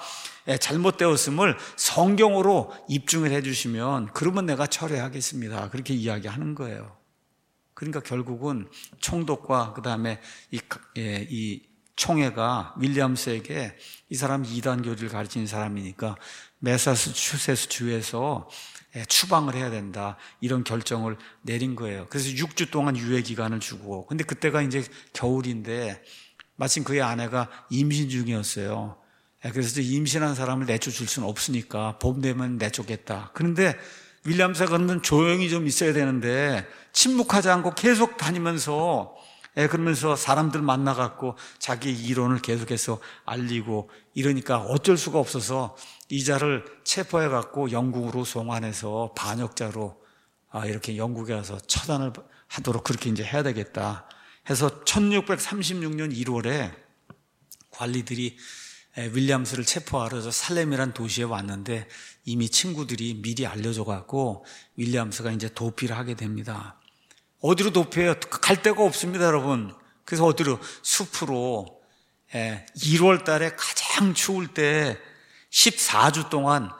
잘못되었음을 성경으로 입증을 해주시면 그러면 내가 철회하겠습니다. 그렇게 이야기하는 거예요. 그러니까 결국은 총독과 그 다음에 이, 이 총회가 윌리엄스에게 이 사람이 이단 교리를 가르치는 사람이니까 매사추세츠 주에서 추방을 해야 된다. 이런 결정을 내린 거예요. 그래서 육 주 동안 유예 기간을 주고. 근데 그때가 이제 겨울인데 마침 그의 아내가 임신 중이었어요. 그래서 임신한 사람을 내쫓을 수는 없으니까 봄 되면 내쫓겠다. 그런데 윌리엄스가 그러면 조용히 좀 있어야 되는데 침묵하지 않고 계속 다니면서 그러면서 사람들 만나갖고 자기 이론을 계속해서 알리고 이러니까 어쩔 수가 없어서 이자를 체포해갖고 영국으로 송환해서 반역자로 이렇게 영국에 와서 처단을 하도록 그렇게 이제 해야 되겠다 해서 천육백삼십육 년 일월에 관리들이 윌리엄스를 체포하러 살렘이란 도시에 왔는데 이미 친구들이 미리 알려줘갖고 윌리엄스가 이제 도피를 하게 됩니다. 어디로 도피해요? 갈 데가 없습니다, 여러분. 그래서 어디로? 숲으로. 일월 달에 가장 추울 때 십사 주 동안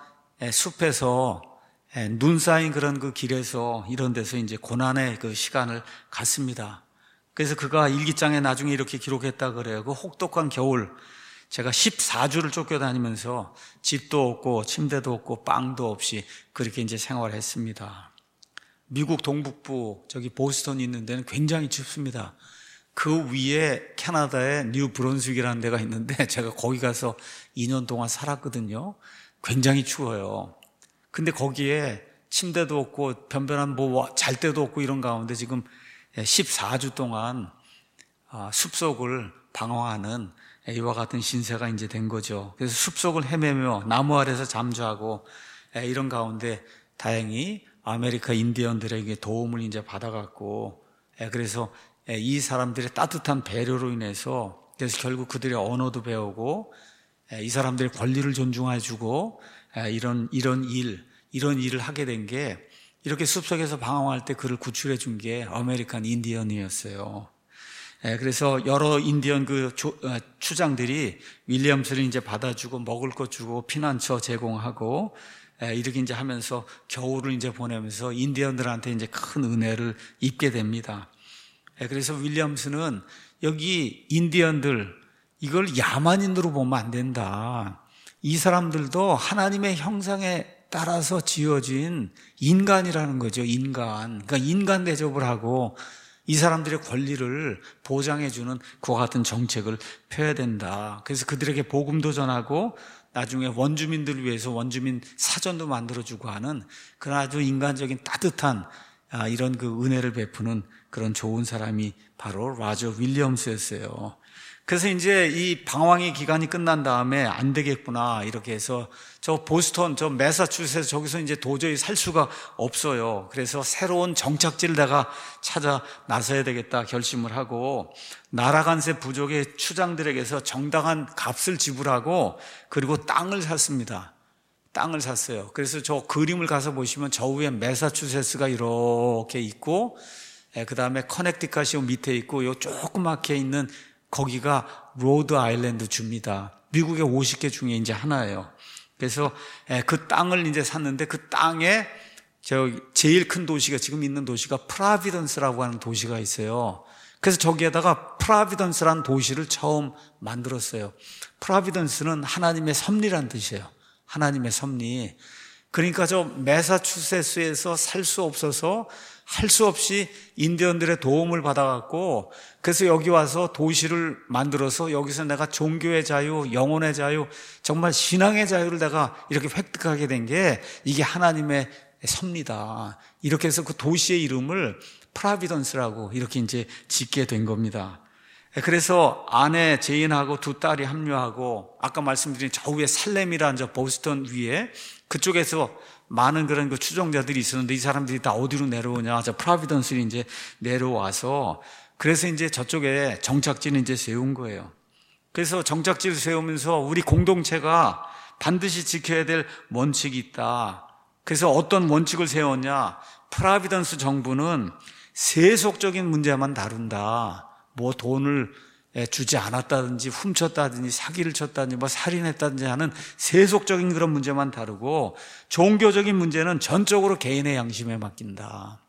숲에서 눈 쌓인 그런 그 길에서 이런 데서 이제 고난의 그 시간을 갖습니다. 그래서 그가 일기장에 나중에 이렇게 기록했다 그래요. 그 혹독한 겨울, 제가 십사 주를 쫓겨다니면서 집도 없고 침대도 없고 빵도 없이 그렇게 이제 생활했습니다. 미국 동북부 저기 보스턴이 있는 데는 굉장히 춥습니다. 그 위에 캐나다의 뉴 브론스윅이라는 데가 있는데 제가 거기 가서 이 년 동안 살았거든요. 굉장히 추워요. 근데 거기에 침대도 없고 변변한 뭐 잘 데도 없고 이런 가운데 지금 십사 주 동안 숲속을 방황하는 이와 같은 신세가 이제 된 거죠. 그래서 숲속을 헤매며 나무 아래서 잠자고 이런 가운데 다행히 아메리카 인디언들에게 도움을 이제 받아갖고 그래서 이 사람들의 따뜻한 배려로 인해서 그래서 결국 그들의 언어도 배우고 이 사람들의 권리를 존중해주고 이런 이런 일 이런 일을 하게 된 게 이렇게 숲속에서 방황할 때 그를 구출해 준 게 아메리칸 인디언이었어요. 그래서 여러 인디언 그 추장들이 윌리엄스를 이제 받아주고 먹을 것 주고 피난처 제공하고 이렇게 이제 하면서 겨울을 이제 보내면서 인디언들한테 이제 큰 은혜를 입게 됩니다. 그래서 윌리엄스는 여기 인디언들 이걸 야만인으로 보면 안 된다. 이 사람들도 하나님의 형상에 따라서 지어진 인간이라는 거죠. 인간. 그러니까 인간 대접을 하고 이 사람들의 권리를 보장해주는 그와 같은 정책을 펴야 된다. 그래서 그들에게 복음도 전하고 나중에 원주민들을 위해서 원주민 사전도 만들어주고 하는 그런 아주 인간적인 따뜻한 이런 그 은혜를 베푸는 그런 좋은 사람이 바로 라저 윌리엄스였어요. 그래서 이제 이 방황의 기간이 끝난 다음에 안 되겠구나 이렇게 해서 저 보스턴, 저 매사추세츠 저기서 이제 도저히 살 수가 없어요. 그래서 새로운 정착지를 내가 찾아 나서야 되겠다 결심을 하고 나라간세 부족의 추장들에게서 정당한 값을 지불하고 그리고 땅을 샀습니다. 땅을 샀어요. 그래서 저 그림을 가서 보시면 저 위에 매사추세츠가 이렇게 있고 그 다음에 커넥티컷이 밑에 있고 요 조그맣게 있는 거기가 로드 아일랜드 주입니다. 미국의 오십 개 중에 이제 하나예요. 그래서 그 땅을 이제 샀는데 그 땅에 저 제일 큰 도시가 지금 있는 도시가 프라비던스라고 하는 도시가 있어요. 그래서 저기에다가 프라비던스라는 도시를 처음 만들었어요. 프라비던스는 하나님의 섭리란 뜻이에요. 하나님의 섭리. 그러니까 저 매사추세츠에서 살 수 없어서 할 수 없이 인디언들의 도움을 받아갖고 그래서 여기 와서 도시를 만들어서 여기서 내가 종교의 자유, 영혼의 자유, 정말 신앙의 자유를 내가 이렇게 획득하게 된 게 이게 하나님의 섭리다. 이렇게 해서 그 도시의 이름을 프라비던스라고 이렇게 이제 짓게 된 겁니다. 그래서 아내 제인하고 두 딸이 합류하고 아까 말씀드린 저 위에 살렘이라는 저 보스턴 위에 그쪽에서 많은 그런 그 추종자들이 있었는데 이 사람들이 다 어디로 내려오냐? 저 프라비던스로 이제 내려와서 그래서 이제 저쪽에 정착지는 이제 세운 거예요. 그래서 정착지를 세우면서 우리 공동체가 반드시 지켜야 될 원칙이 있다. 그래서 어떤 원칙을 세웠냐? 프라비던스 정부는 세속적인 문제만 다룬다. 뭐 돈을 주지 않았다든지 훔쳤다든지 사기를 쳤다든지 뭐 살인했다든지 하는 세속적인 그런 문제만 다루고 종교적인 문제는 전적으로 개인의 양심에 맡긴다.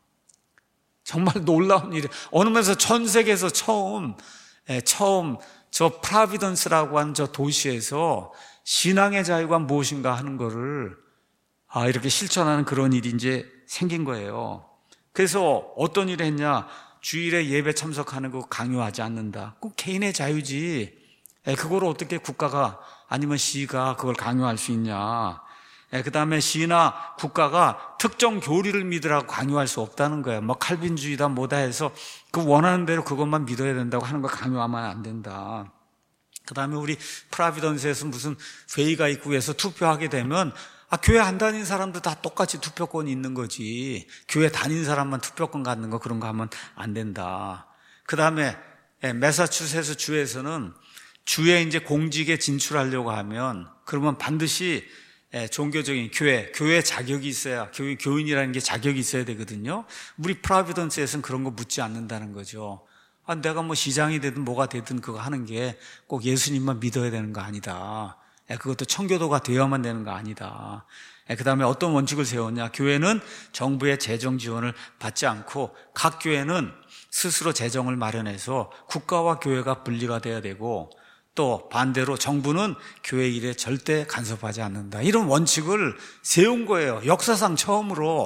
정말 놀라운 일이에요. 어느 면에서 전 세계에서 처음 처음 저 프라비던스라고 하는 저 도시에서 신앙의 자유가 무엇인가 하는 거를 아 이렇게 실천하는 그런 일이 이제 생긴 거예요. 그래서 어떤 일을 했냐? 주일에 예배 참석하는 거 강요하지 않는다. 그 개인의 자유지. 그걸 어떻게 국가가 아니면 시가 그걸 강요할 수 있냐. 그 다음에 시나 국가가 특정 교리를 믿으라고 강요할 수 없다는 거예요. 뭐 칼빈주의다 뭐다 해서 그 원하는 대로 그것만 믿어야 된다고 하는 거 강요하면 안 된다. 그 다음에 우리 프라비던스에서 무슨 회의가 있고 해서 투표하게 되면 아, 교회 안 다닌 사람도 다 똑같이 투표권이 있는 거지. 교회 다닌 사람만 투표권 갖는 거 그런 거 하면 안 된다. 그 다음에 매사추세츠 주에서는 주에 이제 공직에 진출하려고 하면 그러면 반드시 종교적인 교회, 교회 자격이 있어야 교인, 교인이라는 게 자격이 있어야 되거든요. 우리 프라비던스에서는 그런 거 묻지 않는다는 거죠. 아, 내가 뭐 시장이 되든 뭐가 되든 그거 하는 게 꼭 예수님만 믿어야 되는 거 아니다. 그것도 청교도가 되어야만 되는 거 아니다. 그 다음에 어떤 원칙을 세웠냐? 교회는 정부의 재정 지원을 받지 않고 각 교회는 스스로 재정을 마련해서 국가와 교회가 분리가 돼야 되고 또 반대로 정부는 교회 일에 절대 간섭하지 않는다. 이런 원칙을 세운 거예요. 역사상 처음으로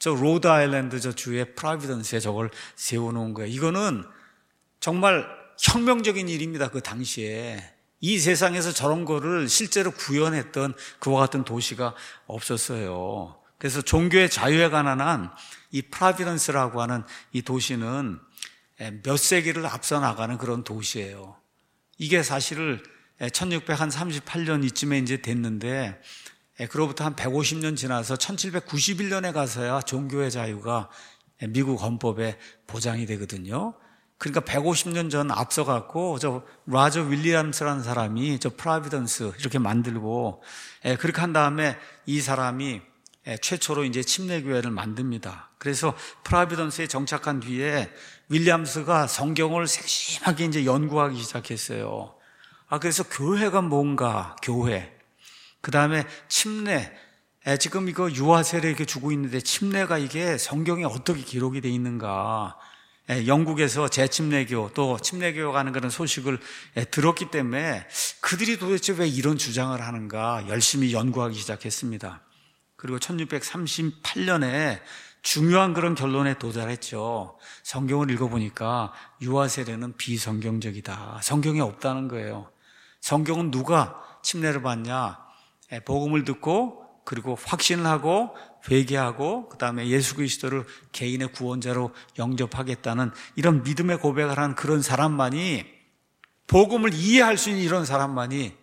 저 로드 아일랜드 저 주의 프로비던스에 저걸 세워놓은 거예요. 이거는 정말 혁명적인 일입니다. 그 당시에 이 세상에서 저런 거를 실제로 구현했던 그와 같은 도시가 없었어요. 그래서 종교의 자유에 관한 한 이 프로비던스라고 하는 이 도시는 몇 세기를 앞서 나가는 그런 도시예요. 이게 사실을 천육백삼십팔 년 이쯤에 이제 됐는데, 그로부터 한 백오십 년 지나서 천칠백구십일 년에 가서야 종교의 자유가 미국 헌법에 보장이 되거든요. 그러니까 백오십 년 전 앞서갖고 저 라저 윌리엄스라는 사람이 저 프로비던스 이렇게 만들고, 그렇게 한 다음에 이 사람이 최초로 이제 침례교회를 만듭니다. 그래서 프로비던스에 정착한 뒤에 윌리엄스가 성경을 세심하게 이제 연구하기 시작했어요. 아, 그래서 교회가 뭔가, 교회. 그 다음에 침례. 지금 이거 유아 세례 이렇게 주고 있는데 침례가 이게 성경에 어떻게 기록이 되어 있는가. 영국에서 재침례교 또 침례교가 하는 그런 소식을 들었기 때문에 그들이 도대체 왜 이런 주장을 하는가 열심히 연구하기 시작했습니다. 그리고 천육백삼십팔 년에 중요한 그런 결론에 도달했죠. 성경을 읽어보니까 유아 세례는 비성경적이다. 성경에 없다는 거예요. 성경은 누가 침례를 받냐? 복음을 듣고 그리고 확신을 하고 회개하고 그 다음에 예수 그리스도를 개인의 구원자로 영접하겠다는 이런 믿음의 고백을 하는 그런 사람만이, 복음을 이해할 수 있는 이런 사람만이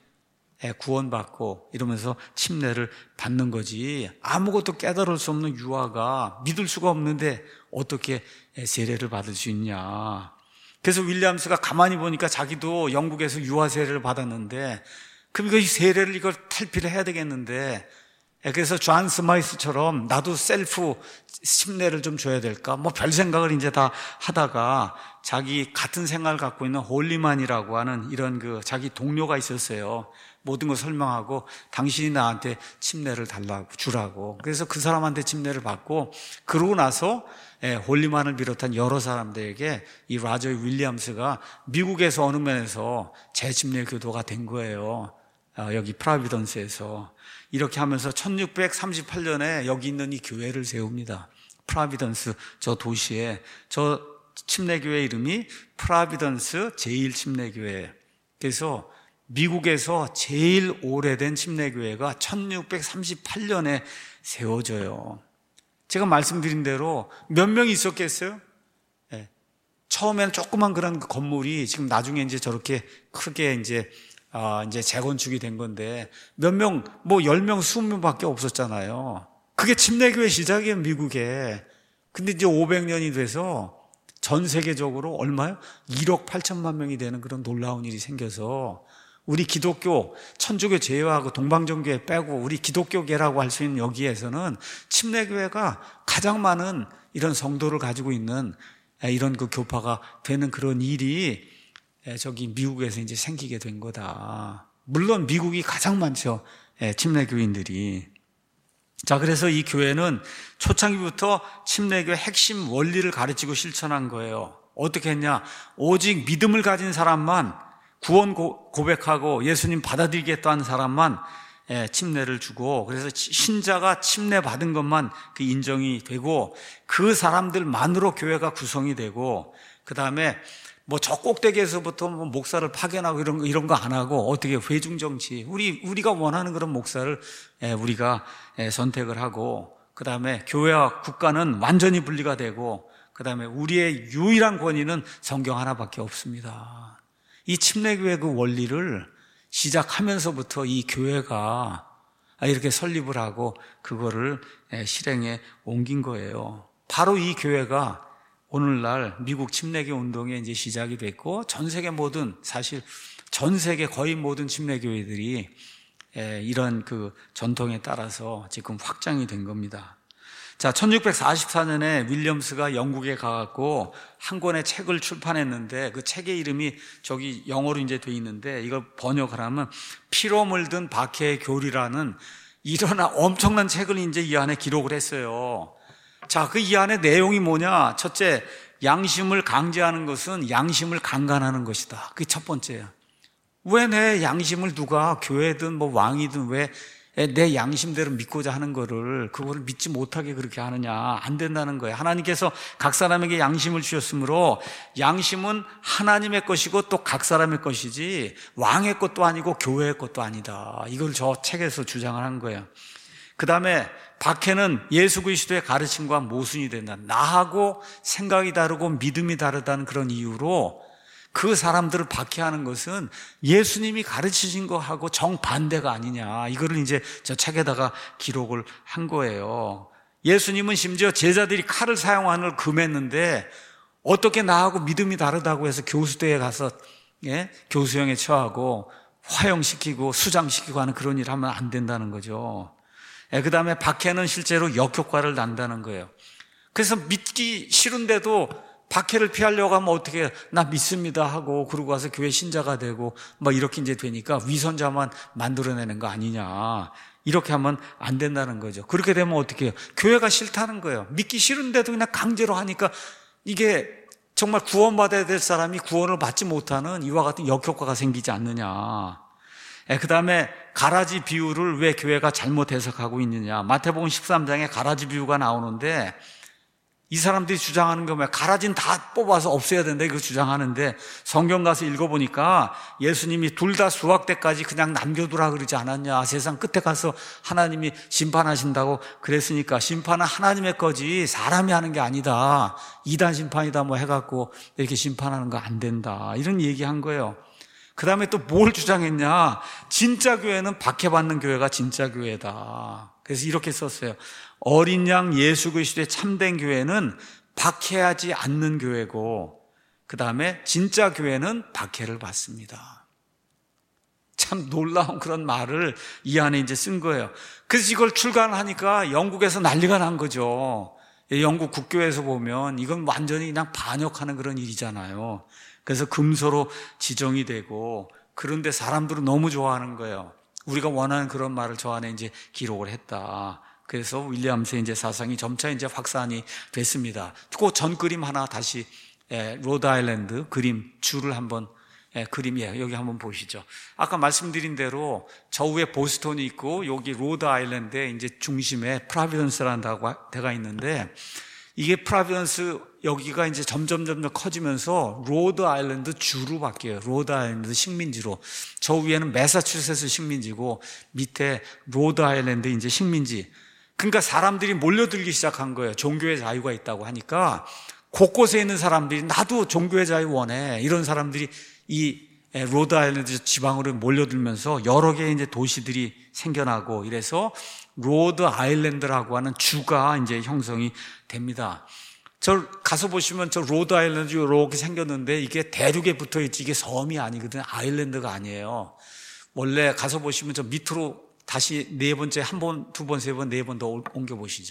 구원받고 이러면서 침례를 받는 거지, 아무것도 깨달을 수 없는 유아가 믿을 수가 없는데 어떻게 세례를 받을 수 있냐. 그래서 윌리엄스가 가만히 보니까 자기도 영국에서 유아 세례를 받았는데, 그럼 이거 세례를 이걸 탈피를 해야 되겠는데, 그래서 존 스마이스처럼 나도 셀프 침례를 좀 줘야 될까? 뭐 별 생각을 이제 다 하다가 자기 같은 생각을 갖고 있는 홀리만이라고 하는 이런 그 자기 동료가 있었어요. 모든 걸 설명하고 당신이 나한테 침례를 달라고 주라고. 그래서 그 사람한테 침례를 받고, 그러고 나서 홀리만을 비롯한 여러 사람들에게 이 라저 윌리엄스가 미국에서 어느 면에서 재침례 교도가 된 거예요. 여기 프로비던스에서. 이렇게 하면서 천육백삼십팔 년에 여기 있는 이 교회를 세웁니다. 프로비던스 저 도시에. 저 침례교회 이름이 프로비던스 제일 침례교회. 그래서 미국에서 제일 오래된 침례교회가 천육백삼십팔 년에 세워져요. 제가 말씀드린 대로 몇 명이 있었겠어요? 네. 처음에는 조그만 그런 건물이 지금 나중에 이제 저렇게 크게 이제 아, 이제 재건축이 된 건데, 몇 명, 뭐 열 명, 이십 명밖에 없었잖아요. 그게 침례교회 시작이에요, 미국에. 근데 이제 오백 년이 돼서 전 세계적으로 얼마요? 일억 팔천만 명이 되는 그런 놀라운 일이 생겨서, 우리 기독교, 천주교 제외하고 동방정교회 빼고 우리 기독교계라고 할 수 있는 여기에서는 침례교회가 가장 많은 이런 성도를 가지고 있는 이런 그 교파가 되는 그런 일이 저기 미국에서 이제 생기게 된 거다. 물론 미국이 가장 많죠. 침례교인들이. 자, 그래서 이 교회는 초창기부터 침례교의 핵심 원리를 가르치고 실천한 거예요. 어떻게 했냐? 오직 믿음을 가진 사람만, 구원 고백하고 예수님 받아들이겠다는 사람만 침례를 주고, 그래서 신자가 침례 받은 것만 그 인정이 되고, 그 사람들만으로 교회가 구성이 되고, 그 다음에 뭐 저 꼭대기에서부터 뭐 목사를 파견하고 이런 거, 이런 거 안 하고 어떻게 회중정치, 우리, 우리가 원하는 그런 목사를 우리가 선택을 하고, 그 다음에 교회와 국가는 완전히 분리가 되고, 그 다음에 우리의 유일한 권위는 성경 하나밖에 없습니다. 이 침례교회 그 원리를 시작하면서부터 이 교회가 이렇게 설립을 하고 그거를 실행에 옮긴 거예요. 바로 이 교회가 오늘날 미국 침례교 운동에 이제 시작이 됐고, 전 세계 모든, 사실 전 세계 거의 모든 침례교회들이 이런 그 전통에 따라서 지금 확장이 된 겁니다. 자, 천육백사십사 년에 윌리엄스가 영국에 가갖고 한 권의 책을 출판했는데, 그 책의 이름이 저기 영어로 이제 돼 있는데, 이걸 번역을 하면 피로 물든 박해의 교리라는 이런 엄청난 책을 이제 이 안에 기록을 했어요. 자, 그 이 안에 내용이 뭐냐? 첫째, 양심을 강제하는 것은 양심을 강간하는 것이다. 그게 첫 번째야. 왜 내 양심을 누가 교회든 뭐 왕이든 왜 내 양심대로 믿고자 하는 거를 그거를 믿지 못하게 그렇게 하느냐? 안 된다는 거예요. 하나님께서 각 사람에게 양심을 주셨으므로 양심은 하나님의 것이고 또 각 사람의 것이지 왕의 것도 아니고 교회의 것도 아니다. 이걸 저 책에서 주장을 한 거예요. 그 다음에 박해는 예수 그리스도의 가르침과 모순이 된다. 나하고 생각이 다르고 믿음이 다르다는 그런 이유로 그 사람들을 박해하는 것은 예수님이 가르치신 거하고 정반대가 아니냐. 이거를 이제 저 책에다가 기록을 한 거예요. 예수님은 심지어 제자들이 칼을 사용하는 걸 금했는데 어떻게 나하고 믿음이 다르다고 해서 교수대에 가서 예? 교수형에 처하고 화형시키고 수장시키고 하는 그런 일을 하면 안 된다는 거죠. 예, 그 다음에 박해는 실제로 역효과를 난다는 거예요. 그래서 믿기 싫은데도 박해를 피하려고 하면 어떻게 해요? 나 믿습니다 하고 그러고 와서 교회 신자가 되고 막 이렇게 이제 되니까 위선자만 만들어내는 거 아니냐. 이렇게 하면 안 된다는 거죠. 그렇게 되면 어떻게 해요? 교회가 싫다는 거예요. 믿기 싫은데도 그냥 강제로 하니까 이게 정말 구원받아야 될 사람이 구원을 받지 못하는 이와 같은 역효과가 생기지 않느냐. 그 다음에 가라지 비유를 왜 교회가 잘못 해석하고 있느냐. 마태복음 십삼 장에 가라지 비유가 나오는데 이 사람들이 주장하는 게 뭐야? 가라지는 다 뽑아서 없애야 된다 이거 주장하는데 성경 가서 읽어보니까 예수님이 둘 다 수확 때까지 그냥 남겨두라 그러지 않았냐. 세상 끝에 가서 하나님이 심판하신다고 그랬으니까 심판은 하나님의 거지 사람이 하는 게 아니다. 이단 심판이다 뭐 해갖고 이렇게 심판하는 거 안 된다. 이런 얘기한 거예요. 그 다음에 또 뭘 주장했냐. 진짜 교회는 박해받는 교회가 진짜 교회다. 그래서 이렇게 썼어요. 어린 양 예수 그리스도의 참된 교회는 박해하지 않는 교회고 그 다음에 진짜 교회는 박해를 받습니다. 참 놀라운 그런 말을 이 안에 이제 쓴 거예요. 그래서 이걸 출간하니까 영국에서 난리가 난 거죠. 영국 국교에서 보면 이건 완전히 그냥 반역하는 그런 일이잖아요. 그래서 금소로 지정이 되고 그런데 사람들은 너무 좋아하는 거예요. 우리가 원하는 그런 말을 저 안에 이제 기록을 했다. 그래서 윌리엄스의 이제 사상이 점차 이제 확산이 됐습니다. 그 전 그림 하나 다시 예, 로드 아일랜드 그림 줄을 한번 예, 그림이에요. 여기 한번 보시죠. 아까 말씀드린 대로 저 위에 보스턴이 있고 여기 로드 아일랜드의 이제 중심에 프라비던스라는 데가 있는데 이게 프라비던스 여기가 이제 점점 점점 커지면서 로드 아일랜드 주로 바뀌어요. 로드 아일랜드 식민지로. 저 위에는 매사추세츠 식민지고 밑에 로드 아일랜드 이제 식민지. 그러니까 사람들이 몰려들기 시작한 거예요. 종교의 자유가 있다고 하니까 곳곳에 있는 사람들이 나도 종교의 자유 원해. 이런 사람들이 이 로드 아일랜드 지방으로 몰려들면서 여러 개의 이제 도시들이 생겨나고 이래서 로드 아일랜드라고 하는 주가 이제 형성이 됩니다. 저 가서 보시면 저 로드 아일랜드 이렇게 생겼는데 이게 대륙에 붙어 있지 이게 섬이 아니거든요. 아일랜드가 아니에요. 원래 가서 보시면 저 밑으로 다시 네 번째 한 번, 두 번, 세 번, 네 번 더 옮겨 보시죠.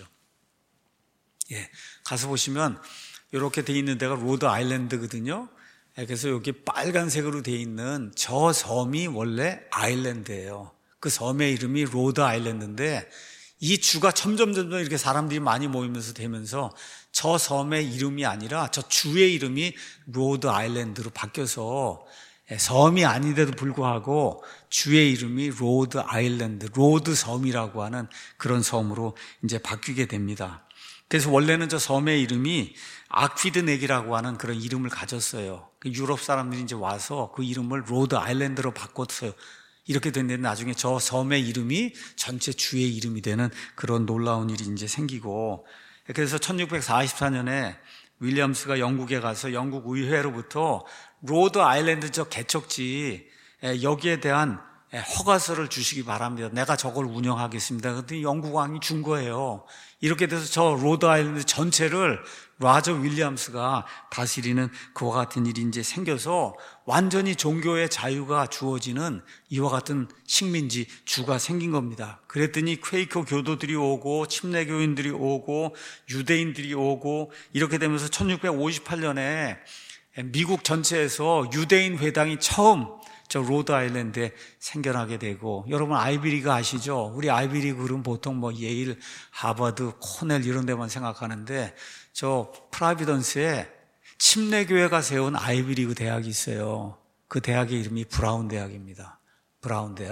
예, 가서 보시면 이렇게 돼 있는 데가 로드 아일랜드거든요. 예, 그래서 여기 빨간색으로 돼 있는 저 섬이 원래 아일랜드예요. 그 섬의 이름이 로드 아일랜드인데 이 주가 점점 점점 이렇게 사람들이 많이 모이면서 되면서 저 섬의 이름이 아니라 저 주의 이름이 로드 아일랜드로 바뀌어서 섬이 아닌데도 불구하고 주의 이름이 로드 아일랜드, 로드 섬이라고 하는 그런 섬으로 이제 바뀌게 됩니다. 그래서 원래는 저 섬의 이름이 아퀴드넥이라고 하는 그런 이름을 가졌어요. 유럽 사람들이 이제 와서 그 이름을 로드 아일랜드로 바꿨어요. 이렇게 됐는데 나중에 저 섬의 이름이 전체 주의 이름이 되는 그런 놀라운 일이 이제 생기고 그래서 천육백사십사 년에 윌리엄스가 영국에 가서 영국 의회로부터 로드 아일랜드 저 개척지 여기에 대한 허가서를 주시기 바랍니다. 내가 저걸 운영하겠습니다. 그랬더니 영국 왕이 준 거예요. 이렇게 돼서 저 로드 아일랜드 전체를 라저 윌리엄스가 다스리는 그와 같은 일이 이제 생겨서 완전히 종교의 자유가 주어지는 이와 같은 식민지 주가 생긴 겁니다. 그랬더니 퀘이커 교도들이 오고 침례교인들이 오고 유대인들이 오고 이렇게 되면서 천육백오십팔 년에 미국 전체에서 유대인 회당이 처음 저 로드 아일랜드에 생겨나게 되고 여러분 아이비리그 아시죠? 우리 아이비리그 그러면 보통 뭐 예일, 하버드, 코넬 이런 데만 생각하는데 저 프라비던스에 침례교회가 세운 아이비리그 대학이 있어요. 그 대학의 이름이 브라운 대학입니다. 브라운 대학.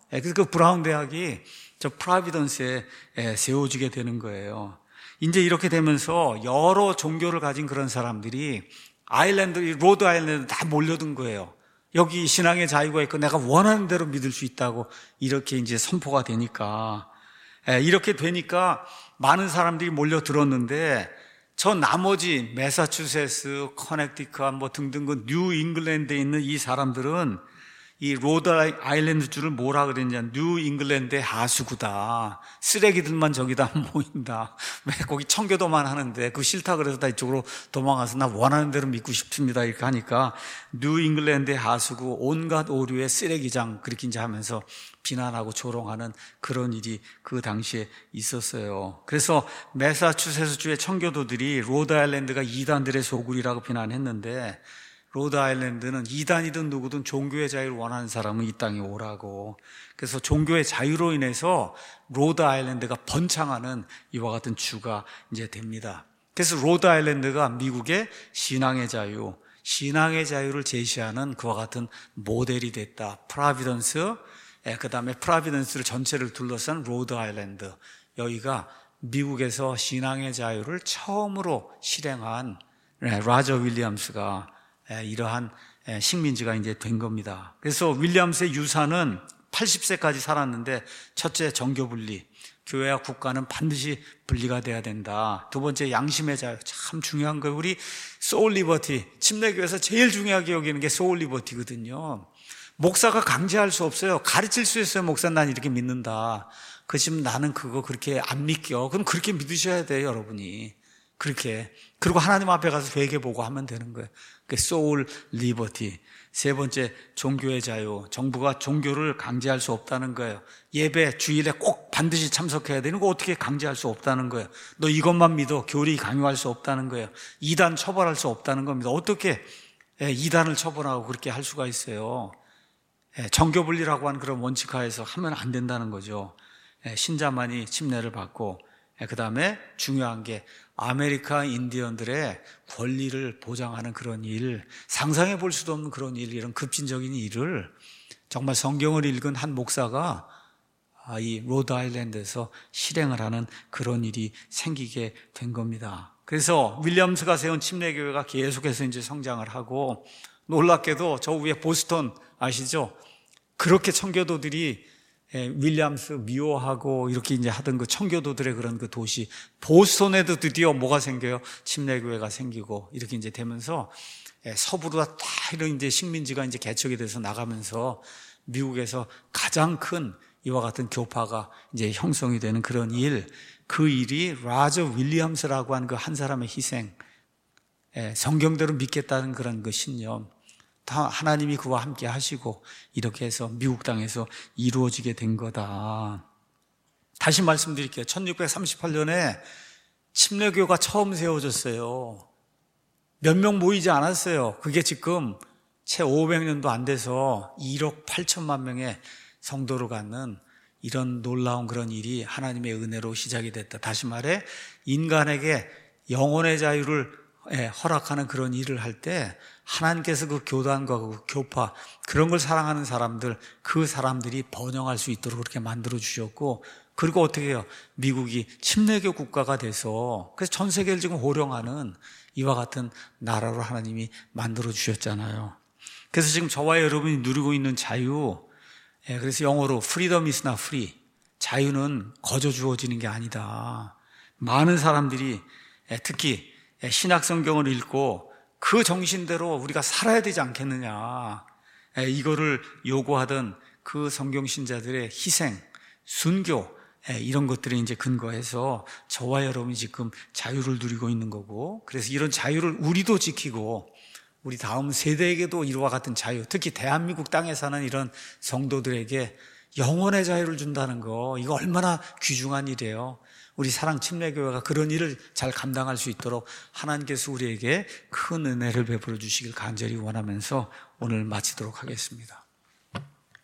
그래서 그 브라운 대학이 저 프라비던스에 세워지게 되는 거예요. 이제 이렇게 되면서 여러 종교를 가진 그런 사람들이 아일랜드, 로드 아일랜드 다 몰려든 거예요. 여기 신앙의 자유가 있고 내가 원하는 대로 믿을 수 있다고 이렇게 이제 선포가 되니까, 이렇게 되니까 많은 사람들이 몰려들었는데 저 나머지 매사추세츠, 커넥티컷 뭐 등등 그 뉴 잉글랜드에 있는 이 사람들은 이 로드 아일랜드 주를 뭐라 그랬냐, 뉴 잉글랜드의 하수구다. 쓰레기들만 저기다 모인다. 왜 거기 청교도만 하는데 그거 싫다 그래서 다 이쪽으로 도망가서 나 원하는 대로 믿고 싶습니다. 이렇게 하니까 뉴 잉글랜드의 하수구, 온갖 오류의 쓰레기장, 그렇게 이제 하면서 비난하고 조롱하는 그런 일이 그 당시에 있었어요. 그래서 매사추세츠주의 청교도들이 로드 아일랜드가 이단들의 소굴이라고 비난했는데, 로드 아일랜드는 이단이든 누구든 종교의 자유를 원하는 사람은 이 땅에 오라고. 그래서 종교의 자유로 인해서 로드 아일랜드가 번창하는 이와 같은 주가 이제 됩니다. 그래서 로드 아일랜드가 미국의 신앙의 자유, 신앙의 자유를 제시하는 그와 같은 모델이 됐다. 프라비던스, 그 다음에 프라비던스를 전체를 둘러싼 로드 아일랜드, 여기가 미국에서 신앙의 자유를 처음으로 실행한 라저 윌리엄스가 이러한 식민지가 이제 된 겁니다. 그래서 윌리엄스의 유산은 팔십 세까지 살았는데, 첫째 정교 분리, 교회와 국가는 반드시 분리가 돼야 된다. 두 번째 양심의 자유, 참 중요한 거예요. 우리 소울 리버티, 침례교회에서 제일 중요하게 여기는 게 소울 리버티거든요. 목사가 강제할 수 없어요. 가르칠 수 있어요. 목사 난 이렇게 믿는다. 그지만 나는 그거 그렇게 안 믿겨. 그럼 그렇게 믿으셔야 돼요, 여러분이. 그렇게. 그리고 하나님 앞에 가서 회개보고 하면 되는 거예요. 그 소울 리버티. 세 번째, 종교의 자유. 정부가 종교를 강제할 수 없다는 거예요. 예배, 주일에 꼭 반드시 참석해야 되는 거 어떻게 강제할 수 없다는 거예요. 너 이것만 믿어. 교리 강요할 수 없다는 거예요. 이단 처벌할 수 없다는 겁니다. 어떻게 이단을 처벌하고 그렇게 할 수가 있어요. 정교분리라고 하는 그런 원칙하에서 하면 안 된다는 거죠. 신자만이 침례를 받고, 그 다음에 중요한 게 아메리카 인디언들의 권리를 보장하는 그런 일, 상상해 볼 수도 없는 그런 일, 이런 급진적인 일을 정말 성경을 읽은 한 목사가 이 로드 아일랜드에서 실행을 하는 그런 일이 생기게 된 겁니다. 그래서 윌리엄스가 세운 침례교회가 계속해서 이제 성장을 하고, 놀랍게도 저 위에 보스턴 아시죠? 그렇게 청교도들이 윌리엄스 미워하고 이렇게 이제 하던 그 청교도들의 그런 그 도시 보스턴에도 드디어 뭐가 생겨요? 침례교회가 생기고 이렇게 이제 되면서 서부로 다 이런 이제 식민지가 이제 개척이 돼서 나가면서 미국에서 가장 큰 이와 같은 교파가 이제 형성이 되는 그런 일, 그 일이 라저 윌리엄스라고 하는 그 한 사람의 희생, 성경대로 믿겠다는 그런 그 신념, 다 하나님이 그와 함께 하시고 이렇게 해서 미국 땅에서 이루어지게 된 거다. 다시 말씀드릴게요. 천육백삼십팔 년에 침례교가 처음 세워졌어요. 몇 명 모이지 않았어요. 그게 지금 채 오백 년도 안 돼서 일억 팔천만 명의 성도를 갖는 이런 놀라운 그런 일이 하나님의 은혜로 시작이 됐다. 다시 말해 인간에게 영혼의 자유를 허락하는 그런 일을 할 때 하나님께서 그 교단과 그 교파, 그런 걸 사랑하는 사람들, 그 사람들이 번영할 수 있도록 그렇게 만들어 주셨고, 그리고 어떻게 해요? 미국이 침례교 국가가 돼서, 그래서 전 세계를 지금 호령하는 이와 같은 나라로 하나님이 만들어 주셨잖아요. 그래서 지금 저와 여러분이 누리고 있는 자유, 그래서 영어로 freedom is not free, 자유는 거저 주어지는 게 아니다. 많은 사람들이 특히 신약 성경을 읽고 그 정신대로 우리가 살아야 되지 않겠느냐, 이거를 요구하던 그 성경 신자들의 희생, 순교, 이런 것들에 이제 근거해서 저와 여러분이 지금 자유를 누리고 있는 거고, 그래서 이런 자유를 우리도 지키고 우리 다음 세대에게도 이와 같은 자유, 특히 대한민국 땅에 사는 이런 성도들에게 영혼의 자유를 준다는 거, 이거 얼마나 귀중한 일이에요. 우리 사랑 침례교회가 그런 일을 잘 감당할 수 있도록 하나님께서 우리에게 큰 은혜를 베풀어 주시길 간절히 원하면서 오늘 마치도록 하겠습니다.